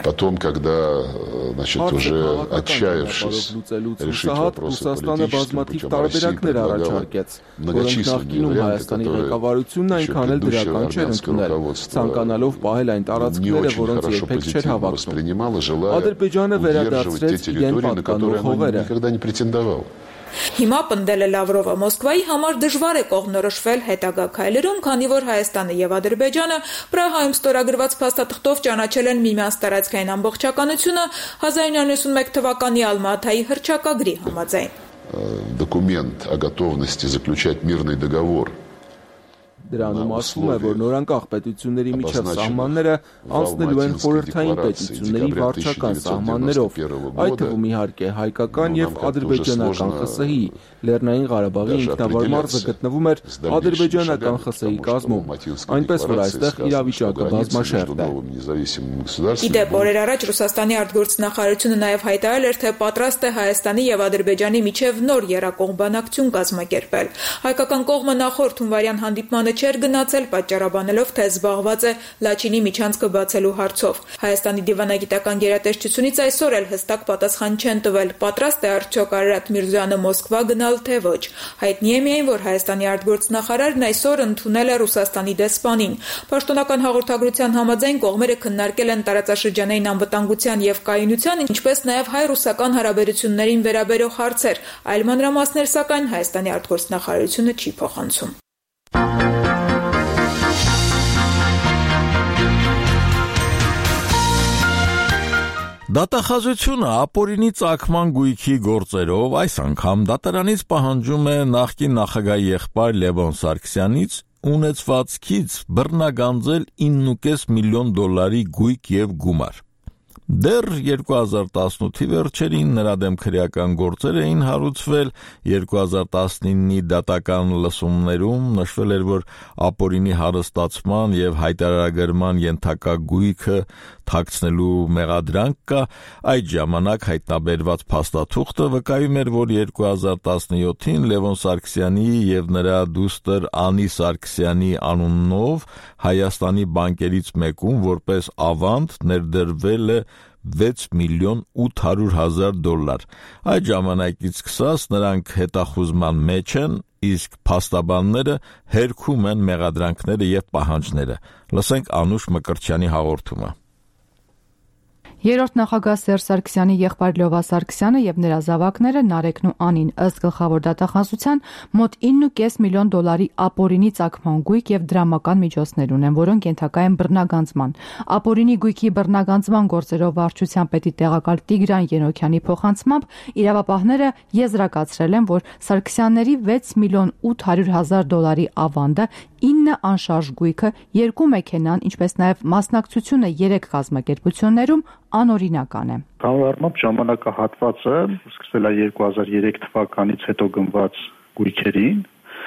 S16: Ռուսաստանը բազմաթիվ տարբերակներ առաջարկեց, որոնք նախկինում Հայաստանի ղեկավարությունն այնքան էլ դրական չէր ընդունել, ցանկանալով պահել այն տարածքները, որոնց երբեք չէր հավակնում։ Ադրբեջանը վերադարձրեց իրեն պատկանող հողերը։
S19: Հիմա պնդել է Լավրովը, Մոսկվայի համար դժվար է կողմնորոշվել հետագա քայլերում, քանի որ Հայաստանը եւ Ադրբեջանը Պրահայում ստորագրված փաստաթղթով ճանաչել են միմյանց տարածքային ամբողջականությունը հազար իննյակ նոց նոյնմեկ թվականի Ալմատայի հռչակագրի համաձայն։
S20: Документ о готовности заключать мирный договор.
S16: Դրանում ասվում է, որ նորանկախ պետությունների միջև սահմանները անցնելու են խորհրդային պետությունների վարչական սահմաններով, այդ թվում իհարկե հայկական եւ ադրբեջանական ԽՍՀ-ի, Լեռնային Ղարաբաղի ինքնավար մարզը գտնվում էր ադրբեջանական ԽՍՀ-ի կազմում, այնպես որ այստեղ իրավիճակը բազմաշերտ է։
S19: Իդեպ օրեր առաջ Ռուսաստանի արտգործնախարարությունը նաև հայտարարել էր, թե պատրաստ է Հայաստանի եւ Ադրբեջանի միջև նոր եռակողմ բանակցություն կազմակերպել։ Հայկական կողմը նախորդ հունվարյան հանդիպմանը չէր գնացել, պատճառաբանելով, թե զբաղված է Լաչինի միջանցքը բացելու հարցով։ Հայաստանի դիվանագիտական գերատեսչությունից այսօր էլ հստակ պատասխան չեն տվել, պատրաստ է արդյոք Արարատ Միրզոյանը Մոսկվա գնալ, թե ոչ։ Հայտնի է միայն, որ Հայաստանի արտգործնախարարն այսօր ընդունել է Ռուսաստանի դեսպանին։ Պաշտոնական հաղորդագրության համաձայն կողմերը քննարկել են տարածաշրջանային անվտանգության եւ կայունության, ինչպես նաեւ հայ-ռուսական հարաբերություններին վերաբերող հարցեր, այլ մանրամասներ սակայն Հայաստանի արտգործնախարարությունը չի փոխանցում։
S1: Դատախազությունը ապօրինի ծագման գույքի գործերով այս անգամ դատարանից պահանջում է նախկին նախագահի եղբայր Լևոն Սարգսյանից ունեցվածքից բռնագանձել ինը կես միլիոն դոլարի գույք եւ գումար։ Դեռ երկու հազար տասնութի վերջերին նրա դեմ քրեական գործեր էին հարուցվել, երկու հազար տասնինի դատական լսումներում նշվել էր, որ ապօրինի հարստացման եւ հայտարարագրման ենթակա գույքը թաքցնելու մեղադրանք կա, այդ ժամանակ հայտնաբերված փաստաթուղթը վկայում էր, որ երկու հազար տասնյոթին Լևոն Սարգսյանի եւ նրա դուստր Անի Սարգսյանի անունով Հայաստանի բանկերից մեկում որպես ավանդ ներդրվել է վեց միլիոն ութ հարյուր հազար դոլար։ Այդ ժամանակից սկսած նրանք հետախուզման մեջ են, իսկ փաստաբանները հերքում են մեղադրանքները եւ պահանջները։ Լսենք Անուշ Մկրտչյանի հաղորդումը։
S21: Երրորդ նախագահ Սերժ Սարգսյանի եղբայր Լյովա Սարգսյանը եւ նրա զավակները Նարեկն ու Անին ըստ գլխավոր դատախազության մոտ ինը կես միլիոն դոլարի ապօրինի ծագման գույք եւ դրամական միջոցներ ունեն, որոնք ենթակա են բռնագանձման։ Ապօրինի գույքի բռնագանձման գործերով վարչության պետի տեղակալ Տիգրան Ենոքյանի փոխանցմամբ իրավապահները եզրակացրել են, որ Սարգսյանների վեց միլիոն ութ հարյուր հազար դոլարի ավանդը, ինը անշարժ գույքը, երկու մեքենան, ինչպես նաեւ մասնակցությունը երեք կազմակերպություններում անօրինական է։
S13: Կանոնարմամբ ժամանակահատվածը սկսվել է երկու հազար երեք թվականից հետո գնված գույքերին,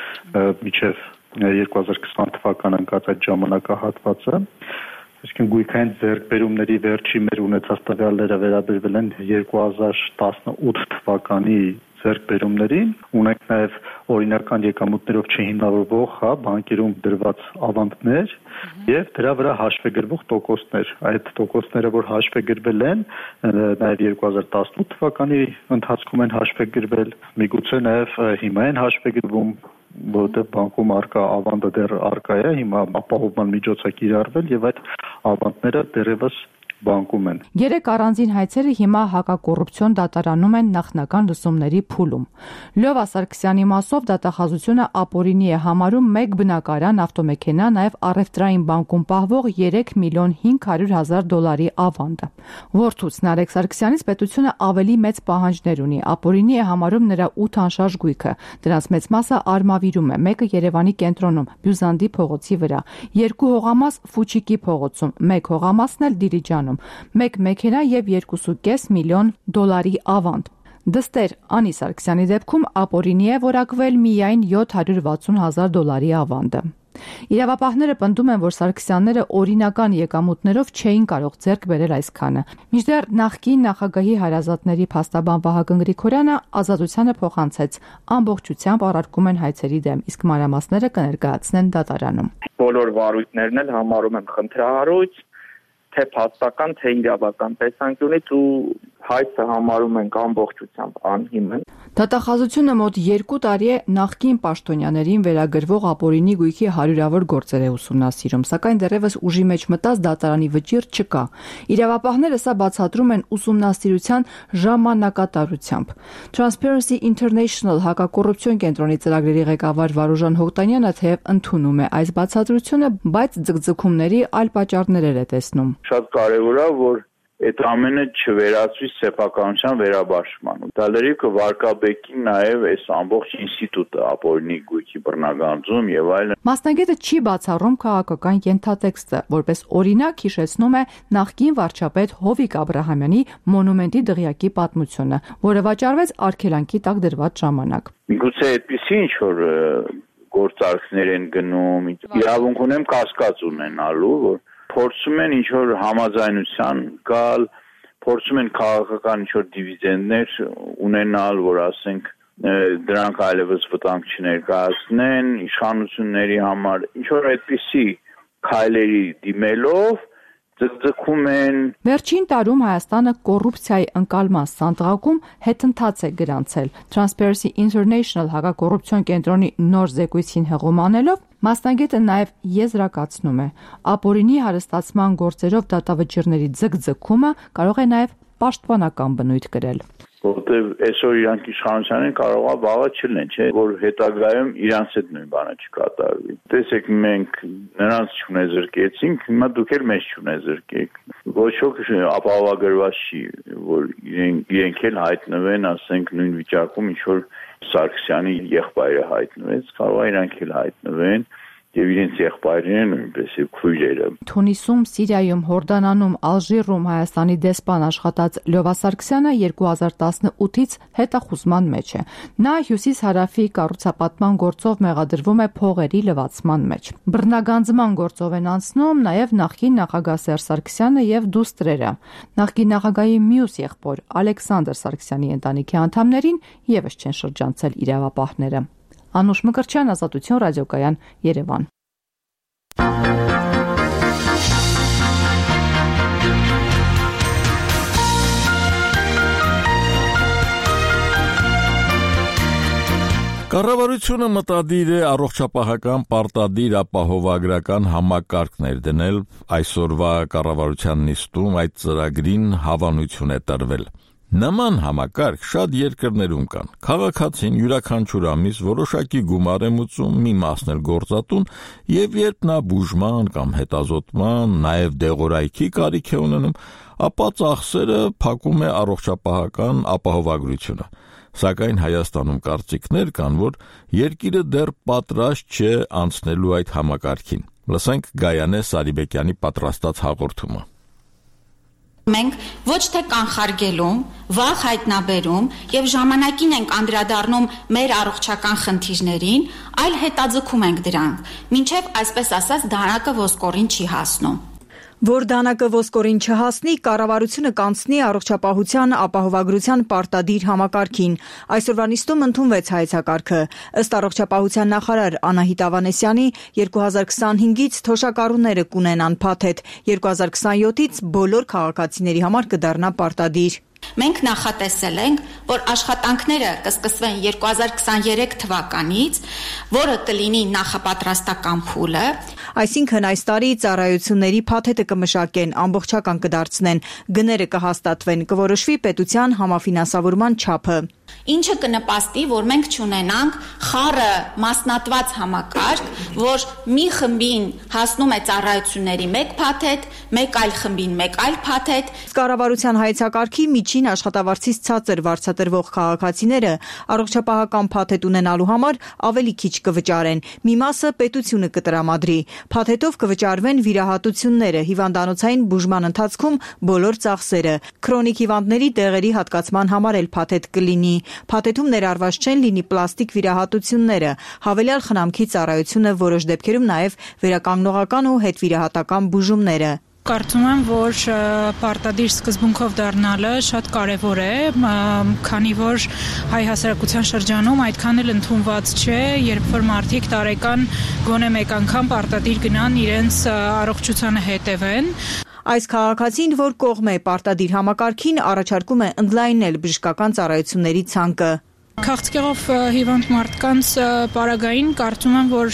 S13: մինչև երկու հազար քսան թվականը ընկած այդ ժամանակահատվածը, այսինքն գույքային ձեռքբերումների վերջի մեր ունեցած տվյալները վերաբերվել են երկու հազար տասնութ թվականի ձեռքբերումներին, ունենք նաև օրինական եկամուտներով չհիմնավորվող, հա, բանկերում դրված ավանդներ եւ դրա վրա հաշվեգրվող տոկոսներ։ Այդ տոկոսները, որ հաշվեգրվել են, նաև երկու հազար տասնութ թվականի ընթացքում են հաշվեգրվել, միգուցե նաև հիմա են հաշվեգրվում, որտեղ բանկում արկա ավանդը դեռ արկա է, հիմա ապահովման միջոց է կիրառվել եւ այդ ավանդները դեռևս բանկում են։
S21: Երեք առանձին հայցերը հիմա հակակոռուպցիոն դատարանում են նախնական լսումների փուլում։ Լյովա Սարգսյանի մասով դատախազությունը ապօրինի է համարում մեկ բնակարան ավտոմեքենա, նաև առևտրային բանկում պահվող երեք միլիոն հինգ հարյուր հազար դոլարի ավանդը։ Որդուց Նարեկ Սարգսյանից պետությունը ավելի մեծ պահանջներ ունի։ Ապօրինի է համարում նրա ութ անշարժ գույքը։ Դրանց մեծ մասը Արմավիրում է, մեկը Երևանի կենտրոնում, Բյուզանդի փողոցի վրա, երկու հողամաս Ֆուչիկի փողոցում, մեկ հողամասն էլ Դիլիջան մեկ մեքենա եւ երկու կես միլիոն դոլարի ավանդ։ Դստեր Անի Սարգսյանի դեպքում ապօրինի է որակվել միայն յոթ հարյուր վաթսուն հազար դոլարի ավանդը։ Իրավապահները պնդում են, որ Սարգսյանները օրինական եկամուտներով չէին կարող ձեռք բերել այսքանը։ Մինչդեռ նախկին նախագահի հարազատների փաստաբան Վահագն Գրիգորյանը ազատությանը փոխանցեց, ամբողջությամբ առարկում են հայցերի դեմ, իսկ մանրամասները կներկայացնեն դատարանում։
S22: Բոլոր վարույթներն էլ համարում են խնդրահարույց, թե փաստական, թե իրավական տեսանկյունից ու հայցը համարում ենք ամբողջությամբ անհիմն։
S21: Դատախազությունը մոտ երկու տարի է նախկին պաշտոնյաներին վերագրվող ապօրինի գույքի հարյուրավոր գործեր է ուսումնասիրում, սակայն դեռևս ուժի մեջ մտած դատարանի վճիռ չկա։ Իրավապահները սա բացատրում են ուսումնասիրության ժամանակատարությամբ։ Transparency International հակակոռուպցիոն կենտրոնի ծրագրերի ղեկավար Վարուժան Հողտանյանը թեև ընդունում է այս բացատրությունը, բայց ձգձգումների այլ պատճառներ է տեսնում։
S23: Շատ կարևոր է, որ այդ ամենը չվերածվի սեփականության վերաբաշխման։ Դա լրիվ կվարկաբեկի նաև այս ամբողջ ինստիտուտը ապօրինի գույքի բռնագանձում եւ այլն։
S21: Մասնագետը չի բացառում քաղաքական ենթատեքստը, որպես օրինակ հիշեցնում է նախկին վարչապետ Հովիկ Աբրահամյանի մոնումենտի դղյակի պատմությունը, որը վաճառվեց արգելանքի տակ դրված ժամանակ։
S23: Միգուցե այդպեսի ինչ որ գործարքներ են գնում, իրավունք ունեմ կասկած ունենալու, որ փորձում են ինչ-որ համաձայնության գալ, փորձում են քաղաքական ինչ-որ դիվիդենդներ ունենալ, որ ասենք դրանք այլևս վտանգ չներկայացնեն իշխանությունների համար, ինչ-որ այդպիսի քայլերի դիմելով ձգձգում են։
S21: Վերջին տարում Հայաստանը կոռուպցիայի ընկալման սանդղակում հետընթաց է գրանցել։ Transparency International հակակոռուպցիոն կենտրոնի նոր զեկույցին հղում անելով մասնագետը նաև եզրակացնում է, ապօրինի հարստացման գործերով դատավճիռների ձգձգումը կարող է նաև պաշտպանական բնույթ կրել։
S23: Որտեւ այսօր իրանք իշխանության են կարող է վաղը չլինեն, չէ, որ հետագայում իրանց հետ նույն բանը չկատարվի։ Տեսեք, մենք նրանց չունեզրկեցինք, հիմա դուք էլ մեզ չունեզրկեք։ Ոչ ոք ապահովագրված չի, որ իրենք իրենք էլ հայտնվեն, ասենք նույն վիճակում ինչ որ Սարգսյանի եղբայրը հայտնվեց, կարող է իրանք էլ հայտնվեն եւ իրենց եղբայրները նույնպես եւ քույրերը։
S21: Թունիսում, Սիրիայում, Հորդանանում, Ալժիրում Հայաստանի դեսպան աշխատած Լյովա Սարգսյանը երկու հազար տասնութից հետախուզման մեջ է։ Նա հյուսիս-հարավի կառուցապատման գործով մեղադրվում է փողերի լվացման մեջ։ Բռնագանձման գործով են անցնում նաև նախկին նախագահ Սերժ Սարգսյանը եւ դուստրերը։ Նախկին նախագահի մյուս եղբոր Ալեքսանդր Սարգսյանի ընտանիքի անդամներին եւս չեն շրջանցել իրավապահները։ Անուշ Մկրտչյան, Ազատություն ռադիոկայան, Երևան։
S1: Կառավարությունը մտադիր է առողջապահական պարտադիր ապահովագրական համակարգ ներդնել, այսօրվա կառավարության նիստում այդ ծրագրին հավանություն է տրվել։ Նման համակարգ շատ երկրներում կան։ Քաղաքացին յուրաքանչյուր ամիս որոշակի գումար է մուծում, մի մասն էլ գործատուն, եւ երբ նա բուժման կամ հետազոտման, նաեւ դեղորայքի կարիք է ունենում, ապա ծախսերը փակում է առողջապահական ապահովագրությունը։ Սակայն Հայաստանում կարծիքներ կան, որ երկիրը դեռ պատրաստ չէ անցնելու այդ համակարգին։ Լսենք Գայանե Սարիբեկյանի պատրաստած հաղորդումը։
S2: Մենք ոչ թե կանխարգելում, վախ հայտնաբերում եւ ժամանակին ենք անդրադառնում մեր առողջական խնդիրներին, այլ հետաձգում ենք դրանք, մինչեւ այսպես ասած դանակը ոսկորին չի հասնում։
S3: Որ դանակը ոսկորին չհասնի, կառավարությունը կանցնի առողջապահության ապահովագրության պարտադիր համակարգին։ Այսօրվա նիստում ընդունվեց հայեցակարգը։ Ըստ առողջապահության նախարար Անահիտ Ավանեսյանի, երկու հազար քսանհինգից թոշակառուները կունենան փաթեթ, երկու հազար քսանյոթից բոլոր քաղաքացիների համար կդառնա պարտադիր։
S2: Մենք նախատեսել ենք, որ աշխատանքները կսկսվեն երկու հազար քսաներեք թվականից, որը կլինի նախապատրաստական փուլը,
S3: այսինքն այս տարի ծառայությունների փաթեթը կմշակեն, ամբողջական կդարձնեն, գները կհաստատվեն, կորոշվի պետության համաֆինանսավորման չափը։
S2: Ինչը կնպաստի, որ մենք չունենանք խառը մասնատված համակարգ, որ մի խմբին հասնում է ծառայությունների մեկ փաթեթ, մեկ այլ խմբին մեկ այլ փաթեթ։
S3: Կառավարության հայեցակարգի միջին աշխատավարձից ցածր վարձատրվող քաղաքացիները առողջապահական փաթեթ ունենալու համար ավելի քիչ կվճարեն։ Մի մասը պետությունը կտրամադրի։ Փաթեթով կվճարվեն վիրահատությունները, հիվանդանոցային բուժման ընթացքում բոլոր ծախսերը։ Քրոնիկ հիվանդների դեղերի հատկացման համար էլ փաթեթ կլինի։ Փաթեթում ներառված չեն լինի պլաստիկ վիրահատությունները, հավելյալ խնամքի ծառայությունը, որոշ դեպքերում նաև վերականգնողական ու հետվիրահատական բուժումները։
S4: Կարծում եմ, որ պարտադիր սկզբունքով դառնալը շատ կարևոր է, քանի որ հայ հասարակության շրջանում այդքան էլ ընդունված չէ, երբ որ մարդիկ տարեկան գոնե մեկ անգամ պարտադիր գնան իրենց առողջությանը հետևեն։
S3: Այս քաղաքացին, որ կողմ է պարտադիր համակարգին, առաջարկում է ընդլայնել բժշկական ծառայությունների ցանկը։
S4: Քաղցկեղով հիվանդ մարդկանց պարագային կարծում եմ, որ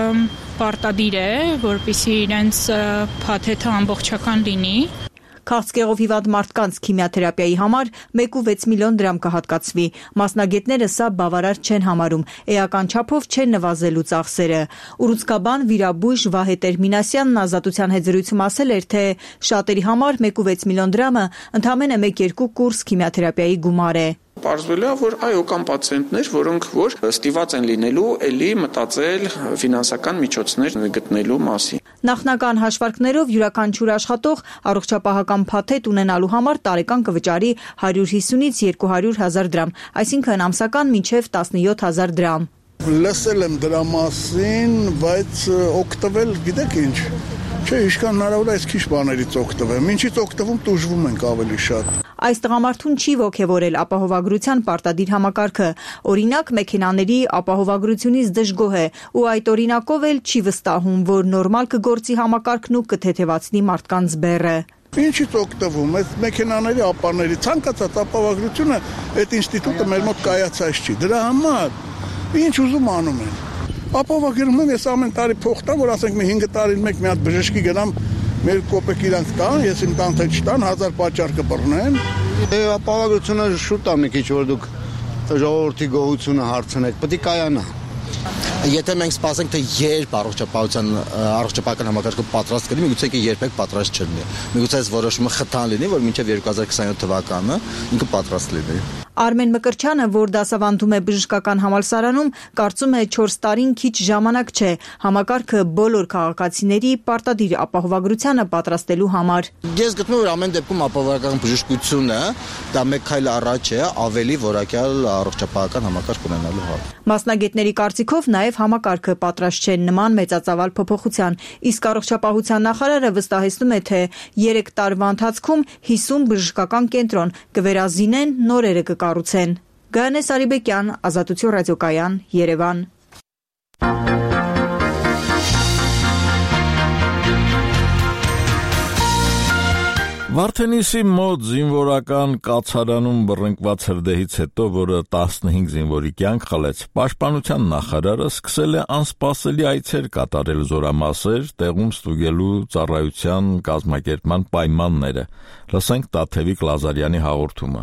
S4: պարտադիր է, որպեսզի իրենց փաթեթը ամբողջական լինի։
S3: Քաղցկեղով հիվանդ մարդկանց քիմիաթերապիայի համար մեկ կόμμα վեց միլիոն դրամ կհատկացվի։ Մասնագետները սա բավարար չեն համարում, էական չափով չեն նվազելու ծախսերը։ Ուռուցքաբան վիրաբույժ Վահե Տերմինասյանն Ազատության հետ զրույցում ասել էր, թե շատերի համար մեկ կόμma վեց միլիոն դրամը ընդամենը մեկ-երկու կուրս քիմիաթերապիայի գումար է։
S5: Պարզվել է, որ այո, կան պացիենտներ, որոնք որ ստիված են լինելու էլի մտածել ֆինանսական միջոցներ գտնելու մասին։
S3: Նախնական հաշվարկներով յուրաքանչյուր աշխատող առողջապահական փաթեթ ունենալու համար տարեկան կվճարի հարյուր հիսունից երկու հարյուր հազար դրամ, այսինքն ամսական մինչև տասնյոթ հազար դրամ։
S24: Լսել եմ դրա մասին, բայց օգտվել գիտեք ինչ։ Չէ, ինչքան հնարավոր է այս քիչ բաներից օգտվեմ։ Ինչից օգտվում տուժվում ենք ավելի շատ։
S3: Այս տղամարդուն չի ոգևորել ապահովագրության պարտադիր համակարգը։ Օրինակ, մեքենաների ապահովագրությունից դժգոհ է ու այդ օրինակով էլ չի վստահում, որ նորմալ կգործի համակարգն ու կթեթևացնի մարդկանց բեռը։
S24: Ինչից օգտվում, այս մեքենաների ապաների ցանկացած ապահովագրությունը այդ ինստիտուտը մեր մոտ կայացած չի։ Դրա համար ինչ ուզում անում են։ Ապահովագրում եմ ես ամեն տարի փող տամ, որ ասենք մի հինգ տարին մեկ մի հատ բժշկի գնամ, մեր կոպեկ իրանք տան, ես իմ տան թե չտան, հազար պատճառ կբռնեն։
S25: Դե ապահովագրությունը շուտ է մի քիչ, որ դուք ժողովրդի գոհությունը հարցնեք, պետք է կայանա։ Եթե մենք սպասենք, թե երբ առողջապահության առողջապահական համակարգը պատրաստ կլինի, միգուցե երբեք պատրաստ չլինի։ Միգուցե այս որոշումը խթան լինի, որ մինչև երկու հազար քսանյոթ թվականը ինքը պատրաստ լինի։
S3: Արմեն Մկրտչյանը, որ դասավանդում է բժշկական համալսարանում, կարծում է չորս տարին քիչ ժամանակ չէ համակարգը բոլոր քաղաքացիների պարտադիր ապահովագրությանը պատրաստելու համար։
S25: Ես գտնում եմ, որ ամեն դեպքում ապահովական բժշկությունը դա մեկ քայլ առաջ է ավելի որակյալ առողջապահական համակարգ ունենալու համար։
S3: Մասնագետների կարծիքով նաև համակարգը պատրաստ չէ նման մեծածավալ փոփոխության, իսկ առողջապահության նախարարը վստահեցնում է, թե երեք տարվա ընթացքում հիսուն բժշկական կենտրոն կվերազինեն, նորերը կկառուցեն։ Գայանե Սարիբեկյան, Ազատություն ռադիոկայան, Երևան։
S1: Վարդենիսի մոտ զինվորական կացարանում բռնկված հրդեհից հետո, որը տասնհինգ զինվորի կյանք խլեց, պաշտպանության նախարարը սկսել է անսպասելի այցեր կատարել զորամասեր, տեղում ստուգելու ծառայության կազմակերպման պայմանները։ Լսենք Տաթևիկ Լազարյանի հաղորդումը։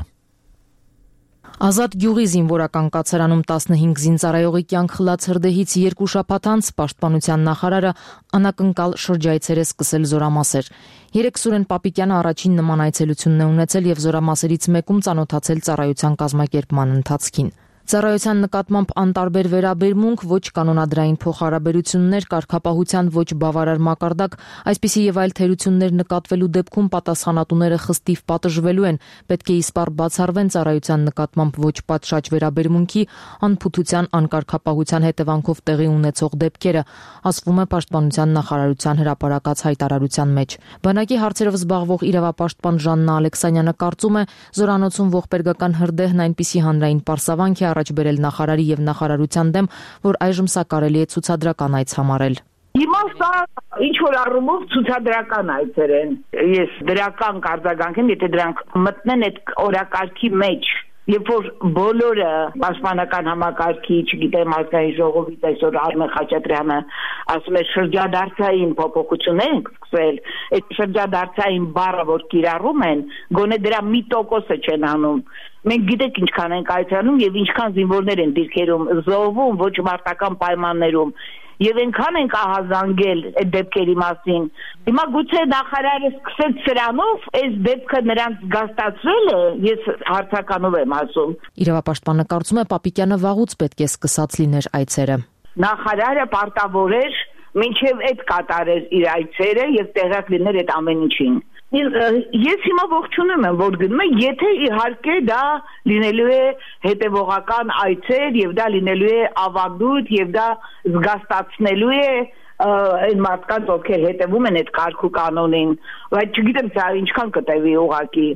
S6: Ազատ գյուղի զինվորական կացարանում տասնհինգ զինծառայողի կյանք խլած հրդեհից երկու շաբաթ անց պաշտպանության նախարարը անակնկալ շրջայցեր է սկսել զորամասեր։ Երեկ Սուրեն Պապիկյանը առաջին նման այցելությունն է ունեցել եւ զորամասերից մեկում ծանոթացել ծառայության կազմակերպման ընթացքին։ Ծառայության նկատմամբ անտարբեր վերաբերմունք, ոչ կանոնադրային փոխհարաբերություններ, կարգապահության ոչ բավարար մակարդակ, այսպիսի եւ այլ թերություններ նկատվելու դեպքում պատասխանատուները խստիվ պատժվելու են, պետք է իսպառ բացառվեն ծառայության նկատմամբ ոչ պատշաճ վերաբերմունքի, անփութության, անկարգապահության հետևանքով տեղի ունեցող դեպքերը, ասվում է պաշտպանության նախարարության հրապարակած հայտարարության մեջ։ Բանակի հարցերով զբաղվող իրավապաշտպան Ժաննա Ալեքսանյանը կարծում է, զորանոցում ողբերգական հրդեհն այնպիսի հանրային պարսավանք է առաջ բերել նախարարի եւ նախարարության դեմ, որ այժմ սա կարելի է ցուցադրական այց համարել։
S7: Հիմա սա ինչ որ առումով ցուցադրական այցեր են։ Ես դրական կարձագանք եմ, եթե դրանք մտնեն այդ օրակարգի մեջ, երբ որ բոլորը պաշտպանական համակարգի, չգիտեմ, ազգային ժողովից այսօր Արմեն Խաչատրյանը ասում է շրջադարձային փոփոխություններ են սկսել, այդ շրջադարձային բառը որ կիրառում են, գոնե դրա մի տոկոսը չեն անում։ Մենք գիտենք ինչքան ենք այցանում եւ ինչքան զինվորներ են դիրքերում զոհվում ոչ մարտական պայմաններում եւ այնքան ենք ահազանգել այդ դեպքերի մասին։ Հիմա գուցե նախարարը սկսեց սրանով, այս դեպքը նրանց զգաստացրել է, ես հարցականով եմ ասում։
S6: Իրավապաշտպանը կարծում է Պապիկյանը վաղուց պետք է սկսած լիներ այցերը։
S7: Նախարարը պարտավոր էր մինչև այդ կատարեր իր այցերը եւ տեղակ լիներ այդ ամեն ինչին։ Ես հիմա ողջունում եմ, որ գնում եմ, եթե իհարկե դա լինելու է հետևողական այցեր եւ դա լինելու է ավանդույթ եւ դա զգաստացնելու է այն մարդկանց, ովքեր հետևում են այդ կարգ ու կանոնին, բայց չգիտեմ սա ինչքան կտևի ուղղակի։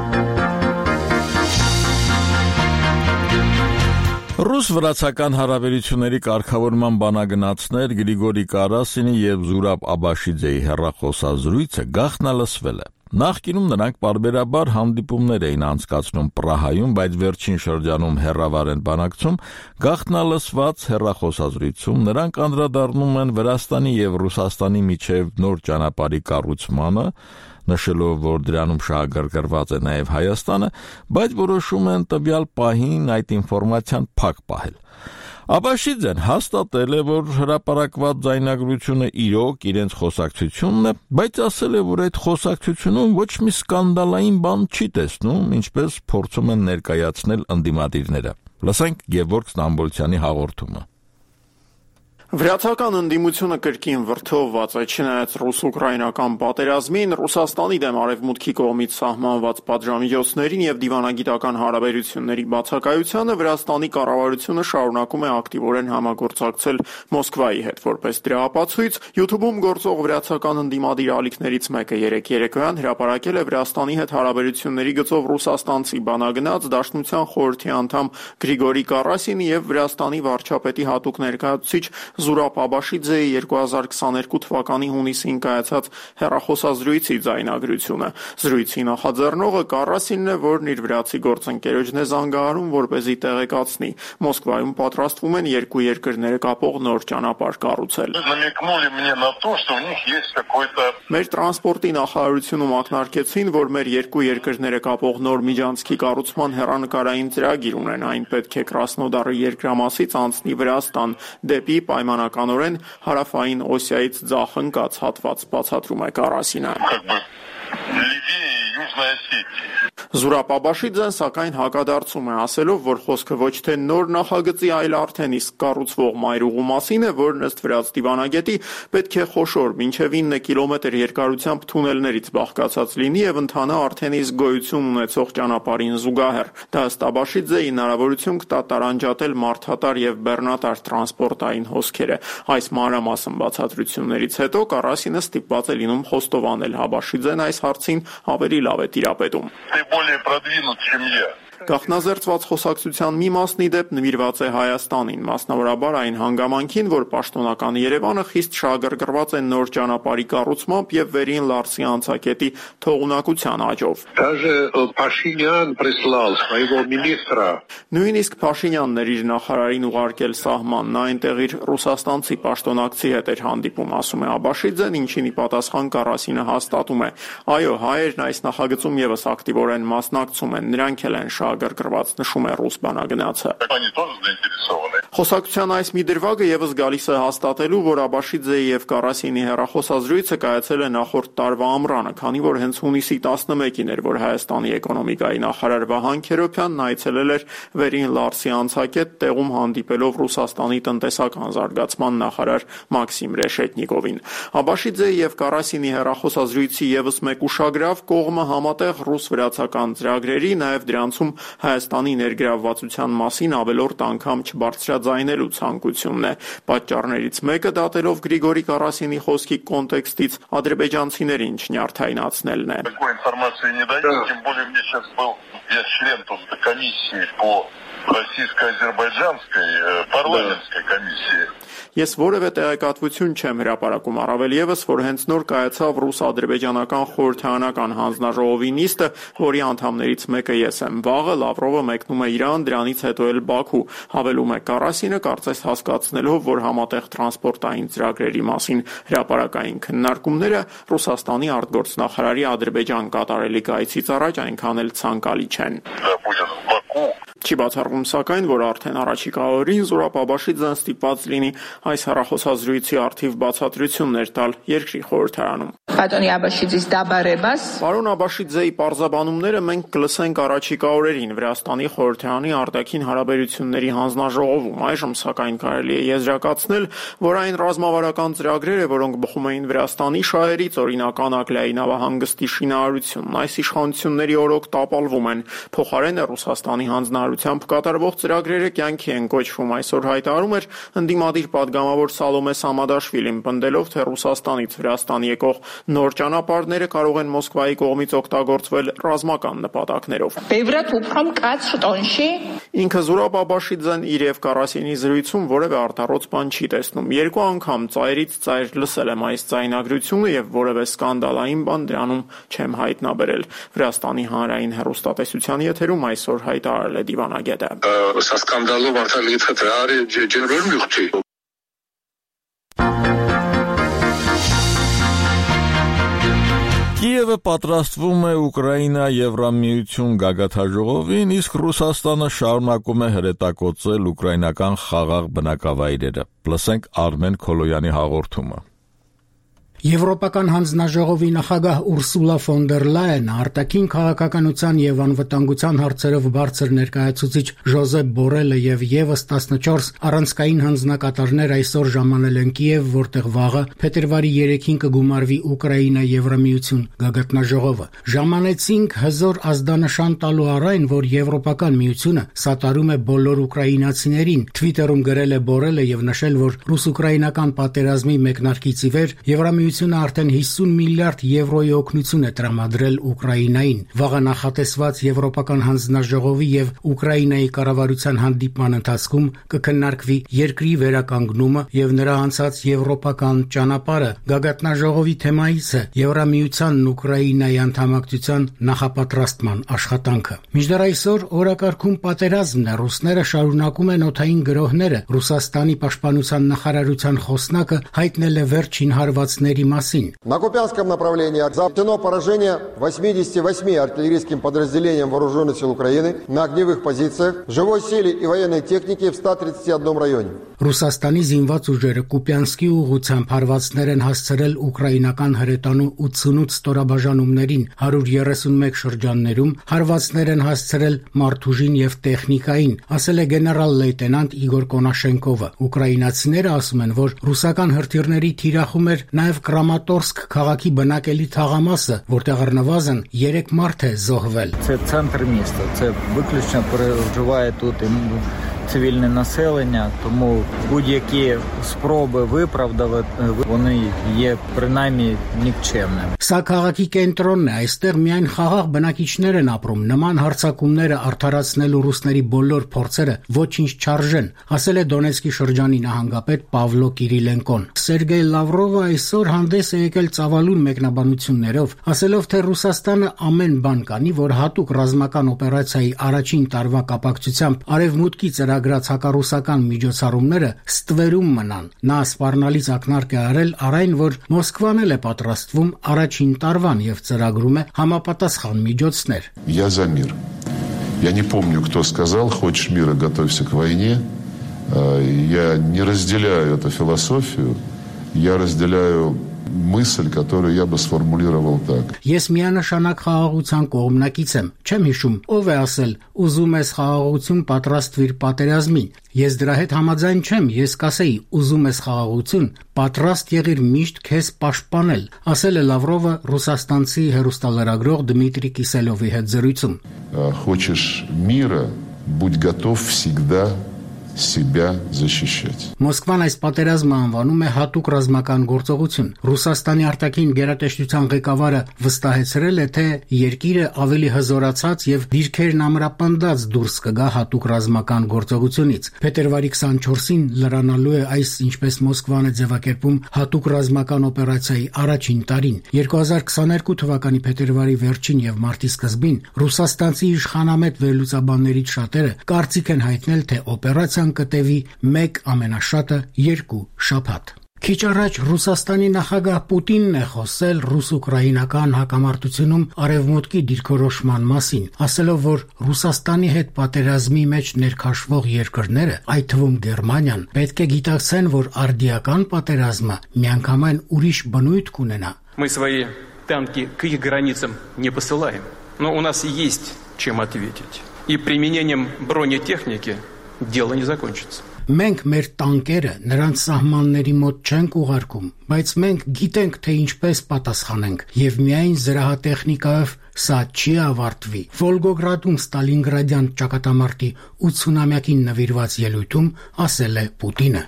S1: Ռուս-վրացական հարաբերությունների կարգավորման բանագնացներ Գրիգորի Կարասինի եւ Զուրաբ Աբաշիձեի հեռախոսազրույցը գաղտնալսվել է։ Նախկինում նրանք պարբերաբար հանդիպումներ էին անցկացնում Պրահայում, բայց վերջին շրջանում հեռավար են բանակցում, գաղտնալսված հեռախոսազրույցում նրանք անդրադառնում են Վրաստանի եւ Ռուսաստանի միջև նոր ճանապարհի կառուցմանը, նշելով, որ դրանում շահագրգռված է նաև Հայաստանը, բայց որոշում են տվյալ պահին այդ ինֆորմացիան փակ պահել։ Աբաշիձեն հաստատել է, որ հրապարակված ձայնագրությունը իրոք իրենց խոսակցությունն է, բայց ասել է, որ այդ խոսակցությունում ոչ մի սկանդալային բան չի տեսնում, ինչպես փորձում են ներկայացնել ընդդիմադիրները։ Լսենք Գևորգ Ստամբոլցյանի հաղորդումը։
S9: Վրացական ընդդիմությունը կրկին վրդովված է, չնայած ռուս-ուկրաինական պատերազմին, Ռուսաստանի դեմ արևմուտքի կողմից սահմանված պատժամիջոցներին եւ դիվանագիտական հարաբերությունների բացակայությանը Վրաստանի կառավարությունը շարունակում է ակտիվորեն համագործակցել Մոսկվայի հետ, որպես դրա ապացույց YouTube-ում գործող վրացական ընդդիմադիր ալիքներից մեկը երեկ երեկոյան հրապարակել է Վրաստանի հետ հարաբերությունների գծով ռուսաստանցի բանագնաց Դաշնության խորհրդի անդամ Գրիգորի Կարասինի եւ Վրաստանի վարչապետի հատուկ ներկայացուցիչ Զուրաբ Աբաշիձեի երկու հազար քսաներկու թվականի հունիսին կայացած հեռախոսազրույցի ձայնագրությունը։ Զրույցի նախաձեռնողը Կարասինն է, որն իր վրացի գործընկերոջն է զանգահարում, որպեսզի տեղեկացնի։ Մոսկվայում պատրաստվում են երկու երկրները կապող նոր ճանապարհ կառուցել։ Մեր տրանսպորտի նախարարությունում ակնարկեցին, որ մեր երկու երկրները կապող նոր միջանցքի կառուցման հեռանկարային ծրագիր ունեն, այն պետք է Կրասնոդարի երկրամասից անցնի Վրաստան, դեպի պայմանականորեն հարավային Օսիայից ձախ ընկած հատված, բացատրում է Կարասինը։ Զուրաբ Աբաշիձեն սակայն հակադարձում է, ասելով, որ խոսքը ոչ թե նոր նախագծի, այլ արդեն իսկ կառուցվող մայրուղու մասին է, որն ըստ վրաց դիվանագետի պետք է խոշոր մինչև ինը կիլոմետր երկարությամբ թունելներից բաղկացած լինի եւ ընթանա արդեն իսկ գոյություն ունեցող ճանապարհին զուգահեռ։ Դա ըստ Աբաշիձեի հնարավորություն կտա տարանջատել մարդատար եւ բեռնատար տրանսպորտային հոսքերը։ Այս մանրամասն բացատրություններից հետո Կարասինը ստիպված է լինում խոստովանել, Աբաշիձեն այս հարցին ավելի լավ է տիրապետում։ Գաղտնազերծված խոսակցության մի մասն ի դեպ նվիրված է Հայաստանին, մասնավորաբար այն հանգամանքին, որ պաշտոնական Երևանը խիստ շահագրգռված է նոր ճանապարհի կառուցմամբ եւ վերին Լարսի անցակետի թողունակության աճով։ Նույնիսկ Փաշինյանն էր իր նախարարին ուղարկել սահման, նա այնտեղ իր ռուսաստանցի պաշտոնակցի հետ էր հանդիպում, ասում է Աբաշիձեն, ինչին ի պատասխան Կարասինը հաստատում է։ Այո, հայերն այս նախագծում եւս ակտիվորեն մասնակցում են, նրանք էլ են շահագրգռված, նշում է ռուս բանագնացը։ Խոսակցության այս մի դրվագը եւս գալիս է հաստատելու, որ Աբաշիձեի եւ Կարասինի հեռախոսազրույցը կայացել է նախորդ տարվա ամռանը, քանի որ հենց հունիսի տասնմեկին էր, որ Հայաստանի էկոնոմիկայի նախարար Վահան Քերոբյանն այցելել էր վերին Լարսի անցակետ, տեղում հանդիպելով Ռուսաստանի տնտեսական զարգացման նախարար Մաքսիմ Ռեշետնիկովին։ Աբաշիձեի եւ Կարասինի հեռախոսազրույցի եւս մեկ ուշագրավ կողմը համատեղ ռուս-վրացական ծրագրերի, նաեւ դրանցում Հայաստանի ներգրավվածության մասին ավելորդ անգամ չբարձրաձայնելու ցանկությունն է։ Պատճառներից մեկը դատելով Գրիգորի Կարասինի խոսքի կոնտեքստից ադրբեջանցիներին չնյարդայնացնելն է։
S20: Российско-азербайджанской парламентской комиссии.
S9: Ես որևէ տեղեկատվություն չեմ հրապարակում, առավել եւս, որ հենց նոր կայացավ ռուս-ադրբեջանական խորհրդարանական հանձնաժողովի նիստը, որի անդամներից մեկը ես եմ։ Վաղը Լավրովը մեկնում է Իրան, դրանից հետո էլ Բաքու, հավելում է Կարասինը, կարծես հասկացնելով, որ համատեղ տրանսպորտային ծրագրերի մասին հրապարակային քննարկումները Ռուսաստանի արտգործնախարարի Ադրբեջան կատարելիք այցից առաջ այնքան էլ ցանկալի չեն։ Չի բացառվում սակայն, որ արդեն առաջիկա օրերին Զուրաբ Աբաշիձեն ստիպված լինի այս հեռախոսազրույցի առթիվ բացատրություններ տալ երկրի խորհրդարանում։
S10: Պատոնի Աբաշիձից դաբարեբաս
S9: Պարոն Աբաշիձեի պարզաբանումները մենք կլսենք առաջիկա օրերին Վրաստանի խորհրդարանի արտաքին հարաբերությունների հանձնաժողովում։ Այժմ սակայն կարելի է եզրակացնել, որ այն ռազմավարական ծրագրերը, որոնք բխում էին Վրաստանի շահերից, օրինակ Անակլիայի նավահանգստի շինարարությունն, այս իշխանությունների օրոք տապալվում են, փոխարենը Ռուսաստանի հանձնարարությամբ կատարվող ծրագրերը կյանքի են կոչվում, այսօր հայտարարում էր ընդդիմադիր падգամավոր Սալոմե Սամադաշվիլին, պնդելով, թե Ռուսաստանից Վրաստան եկող նոր ճանապարհները կարող են Մոսկվայի կողմից օգտագործվել ռազմական նպատակներով։ Ինքը Զուրաբ Աբաշիձեն իր եւ Կարասինի զրույցում որևէ արտառոց բան չի տեսնում։ Երկու անգամ ծայրից ծայր լսել եմ այս ձայնագրությունը եւ որևէ սկանդալային բան դրանում չեմ հայտնաբերել։ Վրաստանի հանրային հեռուստատեսության եթերում այսօր հայտարարել է դիվանագետը։
S20: Со скандалом արտալից հտրարի ջերմերում յուղթի։
S1: Կիևը պատրաստվում է Ուկրաինա-Եվրամիություն գագաթաժողովին, իսկ Ռուսաստանը շարունակում է հրետակոծել ուկրաինական խաղաղ բնակավայրերը։ Լսենք Արմեն Քոլոյանի հաղորդումը։
S11: Եվրոպական հանձնաժողովի նախագահ Ուրսուլա ֆոն դեր Լայենը արտաքին քաղաքականության եւ անվտանգության հարցերով բարձր ներկայացուցիչ Ժոզեփ Բորելը եւ եւս տասնչորս առանցքային հանձնակատարներ այսօր ժամանել են Կիև, որտեղ վաղը փետրվարի երեքին կգումարվի Ուկրաինա-Եվրամիություն գագաթնաժողովը։ Ժամանեցինք հզոր ազդանշան տալու առայն, որ Եվրոպական միությունը սատարում է բոլոր ուկրաինացիներին։ Թվիտերում գրել է Բորելը եւ նշել, որ ռուս-ուկրաինական պատերազմի մեկնարկից ի վեր Եվրամիությունը արդեն հիսուն միլիարդ եվրոյի օգնություն է տրամադրել Ուկրաինային։ Վաղը նախատեսված Եվրոպական հանձնաժողովի եւ Ուկրաինայի կառավարության հանդիպման ընթացքում կքննարկվի երկրի վերականգնումը եւ նրա անցած եվրոպական ճանապարհը։ Գագաթնաժողովի թեմայից է Եվրամիությանն Ուկրաինայի անդամակցության նախապատրաստման աշխատանքը։ Մինչդեռ այսօր օրակարգում պատերազմն է, ռուսները շարունակում են օդային գրոհները։ Ռուսաստանի պաշտպանության նախարարության խոսնակը հայտնել է վերջին հարվածների պայմանների մասին։
S12: На Купянском направлении завдано поражение восьмидесяти восьми артиллерийским подразделениям вооруженных сил Украины на огневых позициях, живой силе и военной технике в ста тридцати одном районе.
S11: Ռուսաստանի զինված ուժերը Կուպյանսկի ուղղությամբ հարվածներ են հասցրել ուկրաինական հրետանու ութսունութ ստորաբաժանումներին հարյուր երեսունմեկ շրջաններում, հարվածներ են հասցրել մարդուժին եւ տեխնիկային, ասել է գեներալ լեյտենանտ Իգոր Կոնաշենկովը։ Ուկրաինացիները ասում են, որ ռուսական հրթիռների թիրախում էր նաեւ Կրամատորսկ քաղաքի բնակելի թաղամասը, որտեղ առնվազն երեք մարդ է զոհվել։
S14: Це центр міста, це виключно проживає тут цивільне населення, тому будь-які спроби виправдати вони є принаймні нікчемними.
S11: Սա քաղաքի կենտրոնն է, այստեղ միայն խաղաղ բնակիչներ են ապրում, նման հարձակումները արդարացնելու ռուսների բոլոր փորձերը ոչինչ չարժեն, ասել է Դոնեցկի շրջանի նահանգապետ Պավլո Կիրիլենկոն։ Սերգեյ Լավրովը այսօր հանդես է եկել ծավալուն մեկնաբանություններով, ասելով, թե Ռուսաստանը ամեն բան կանի, որ հատուկ ռազմական օպերացիայի առաջին տարվա կապակցությամբ արևմուտքի ծրագրած հակառուսական միջոցառումները ստվերում մնան։ Նա սպառնալից ակնարկ է արել առ այն, որ Մոսկվան էլ է պատրաստվում առաջին տարվան եւ ծրագրում է համապատասխան միջոցներ։
S20: Я за мир. Я не помню, кто сказал: хочешь мира, готовься к войне. Я не разделяю эту философию. Я разделяю мысль, которую я бы сформулировал так.
S11: Ես միանշանակ խաղաղության կողմնակից եմ։ Չեմ հիշում, ով է ասել, ուզում ես խաղաղություն, պատրաստվիր պատերազմին։ Ես դրա հետ համաձայն չեմ, ես կասեի, ուզում ես խաղաղություն, պատրաստ եղիր միշտ քեզ պաշտպանել, ասել է Լավրովը ռուսաստանցի հեռուստալրագրող Դմիտրի Կիսելովի հետ զրույցում։
S20: Хочешь мира, будь готов всегда себя защищать.
S11: Մոսկվան այս պատերազմը անվանում է հատուկ ռազմական գործողություն։ Ռուսաստանի արտաքին գերատեսչության ղեկավարը վստահեցրել է, թե երկիրը ավելի հզորացած եւ դիրքերն ամրապնդած դուրս կգա հատուկ ռազմական գործողությունից։ Փետրվարի քսանչորսին լրանալու է այս, ինչպես Մոսկվան է ձևակերպում, հատուկ ռազմական օպերացիայի առաջին տարին։ երկու հազար քսաներկու թվականի փետրվարի վերջին եւ մարտի սկզբին ռուսաստանցի իշխանամետ վերլուծաբաններից շատերը կարծիք են հայտնել, թե օպերացիան կտևի մեկ, ամենաշատը երկու շաբաթ։ Քիչ առաջ Ռուսաստանի նախագահ Պուտինն է խոսել ռուս-ուկրաինական հակամարտությունում արևմուտքի դիրքորոշման մասին, ասելով, որ Ռուսաստանի հետ պատերազմի մեջ ներքաշվող երկրները, այդ թվում Գերմանիան, պետք է գիտակցեն, որ արդիական պատերազմը միանգամայն ուրիշ բնույթ կունենա։
S15: Мы свои танки к их границам не посылаем, но у нас есть чем ответить. И применением бронетехники дело не закончится.
S11: Մենք մեր տանկերը նրանց սահմանների մոտ չենք ուղարկում, բայց մենք գիտենք, թե ինչպես պատասխանենք, եւ միայն զրահատեխնիկայով սա չի ավարտվի։ Վոլգոգրադում Ստալինգրադյան ճակատամարտի ութսունամյակին նվիրված ելույթում ասել է Պուտինը։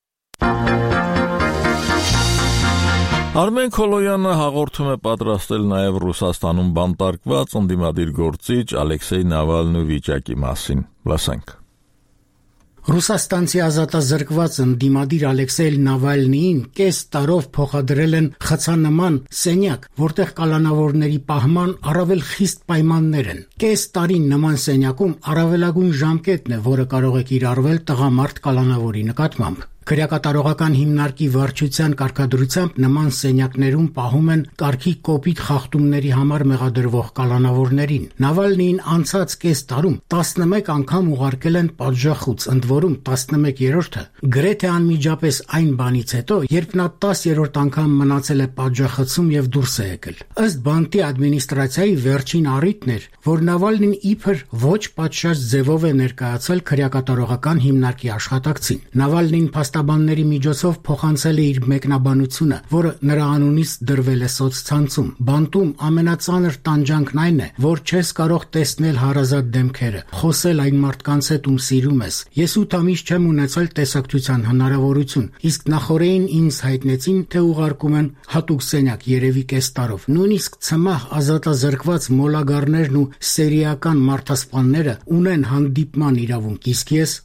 S1: Արմեն Քոլոյանը հաղորդում է պատրաստել նաև Ռուսաստանում բանտարկված ընդդիմադիր գործիչ Ալեքսեյ Նավալնու վիճակի մասին։ Լսենք։
S11: Ռուսաստանցի ազատազրկված ընդդիմադիր Ալեքսեյ Նավալնիին կես տարով փոխադրել են խցանման սենյակ, որտեղ կալանավորների պահման առավել խիստ պայմաններ են։ Կես տարի նման սենյակում առավելագույն ժամկետն է, որը կարող է կիրառվել տղամարդ կալանավորի նկատմամբ։ Քրեակատարողական հիմնարկի վարչության կարգադրությամբ նման սենյակներում պահում են կարգի կոպիտ խախտումների համար մեղադրվող կալանավորներին։ Նավալնիին անցած կես տարում տասնմեկ անգամ ուղարկել են պատժախոց, ընդ որում տասնմեկերորդը գրեթե անմիջապես այն բանից հետո, երբ նա տասերորդ անգամ մնացել է պատժախոցում եւ դուրս է եկել։ Ըստ բանտի ադմինիստրացիայի վերջին առիթն էր, որ Նավալնին իբր ոչ պատշաճ ձևով է ներկայացել քրեակատարողական հիմնարկի աշխատակցին։ Նավալնին Փաստաբանների միջոցով փոխանցել է իր մեկնաբանությունը, որը նրա անունից դրվել է սոցցանցում։ Բանտում ամենածանր տանջանքն այն է, որ չես կարող տեսնել հարազատ դեմքերը, խոսել այն մարդկանց հետ, ում սիրում ես։ Ես ութ ամիս չեմ ունեցել տեսակցության հնարավորություն, իսկ նախորդին ինձ հայտնեցին, թե ուղարկում են հատուկ սենյակ երևի կես տարով։ Նույնիսկ ցմահ ազատազրկված մոլագարներն ու սերիական մարդասպանները ունեն հանդիպման իրավունք, իսկ ես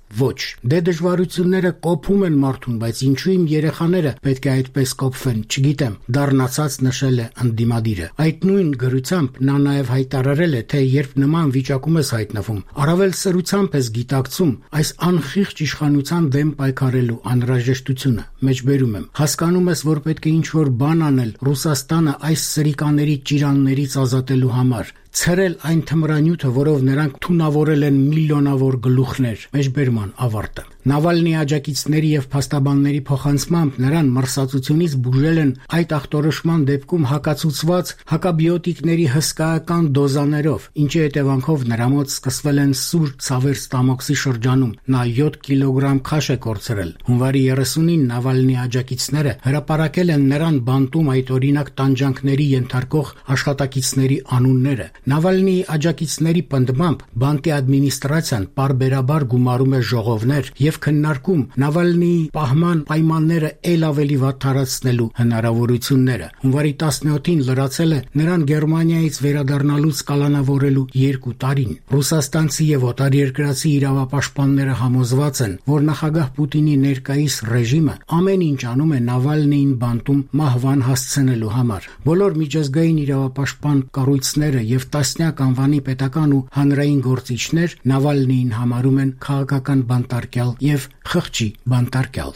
S11: Ոչ, դե դժվարությունները կոփում են մարդուն, բայց ինչու իմ երեխաները պետք է այդպես կոփվեն, չգիտեմ, դառնացած նշել է ընդդիմադիրը։ Այդ նույն գրությամբ նա նաև հայտարարել է, թե երբ նման վիճակում ես հայտնվում, առավել սրությամբ ես գիտակցում այս անխիղճ իշխանության դեմ պայքարելու անհրաժեշտությունը։ Մեջբերում եմ, հասկանում ես, որ պետք է ինչ-որ բան անել Ռուսաստանը այս սրիկաների ճիրաններից ազատելու համար, ցրել այն թմրանյութը, որով նրանք թունավորել են միլիոնավոր գլուխներ։ Մեջբերման ավարտը։ Նավալնի աջակիցների եւ փաստաբանների փոխանցմամբ նրան մրսածությունից բուժել են այդ ախտորոշման դեպքում հակացուցված հակաբիոտիկների հսկայական դոզաներով, ինչի հետևանքով նրա մոտ սկսվել են սուր ցավեր ստամոքսի շրջանում։ Նա յոթ կիլոգրամ քաշ է կորցրել։ Հունվարի երեսունին Նավալնի աջակիցները հրապարակել են նրան բանտում այդ օրինակ տանջանքների ենթարկող աշխատակիցների անունները։ Նավալնիի աջակիցների պնդմամբ բանտի ադմինիստրացիան պարբերաբար գումարում է ժողովներ եւ քննարկում Նավալնիի պահման պայմանները ել ավելի վատթարացնելու հնարավորությունները։ Հունվարի տասնյոթին լրացել է նրան Գերմանիայից վերադառնալուց կալանավորելու երկու տարին։ Ռուսաստանցի եւ օտարերկրացի իրավապաշտպանները համոզված են, որ նախագահ Պուտինի ներկայիս ռեժիմը ամեն ինչ անում է Նավալնիին բանտում մահվան հասցնելու համար։ Բոլոր միջազգային իրավապաշտպան կառույցները եւ տասնյակ անվանի պետական ու հանրային գործիչներ Նավալնիին համարում են քաղաքական բանտարկյալ եւ խղճի բանտարկյալ։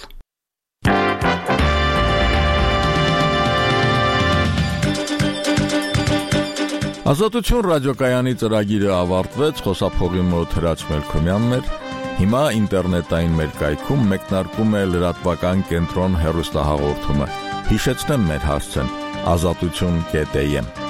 S1: Ազատություն ռադիոկայանի ծրագիրը ավարտվեց, խոսափողի մոտ Հրաչ Մելքոմյանն էր։ Հիմա ինտերնետային մեր կայքում մեկնարկում է լրատվական կենտրոն հեռուստահաղորդումը։ Հիշեցնեմ մեր հասցեն՝ ազատություն կետ էյ էմ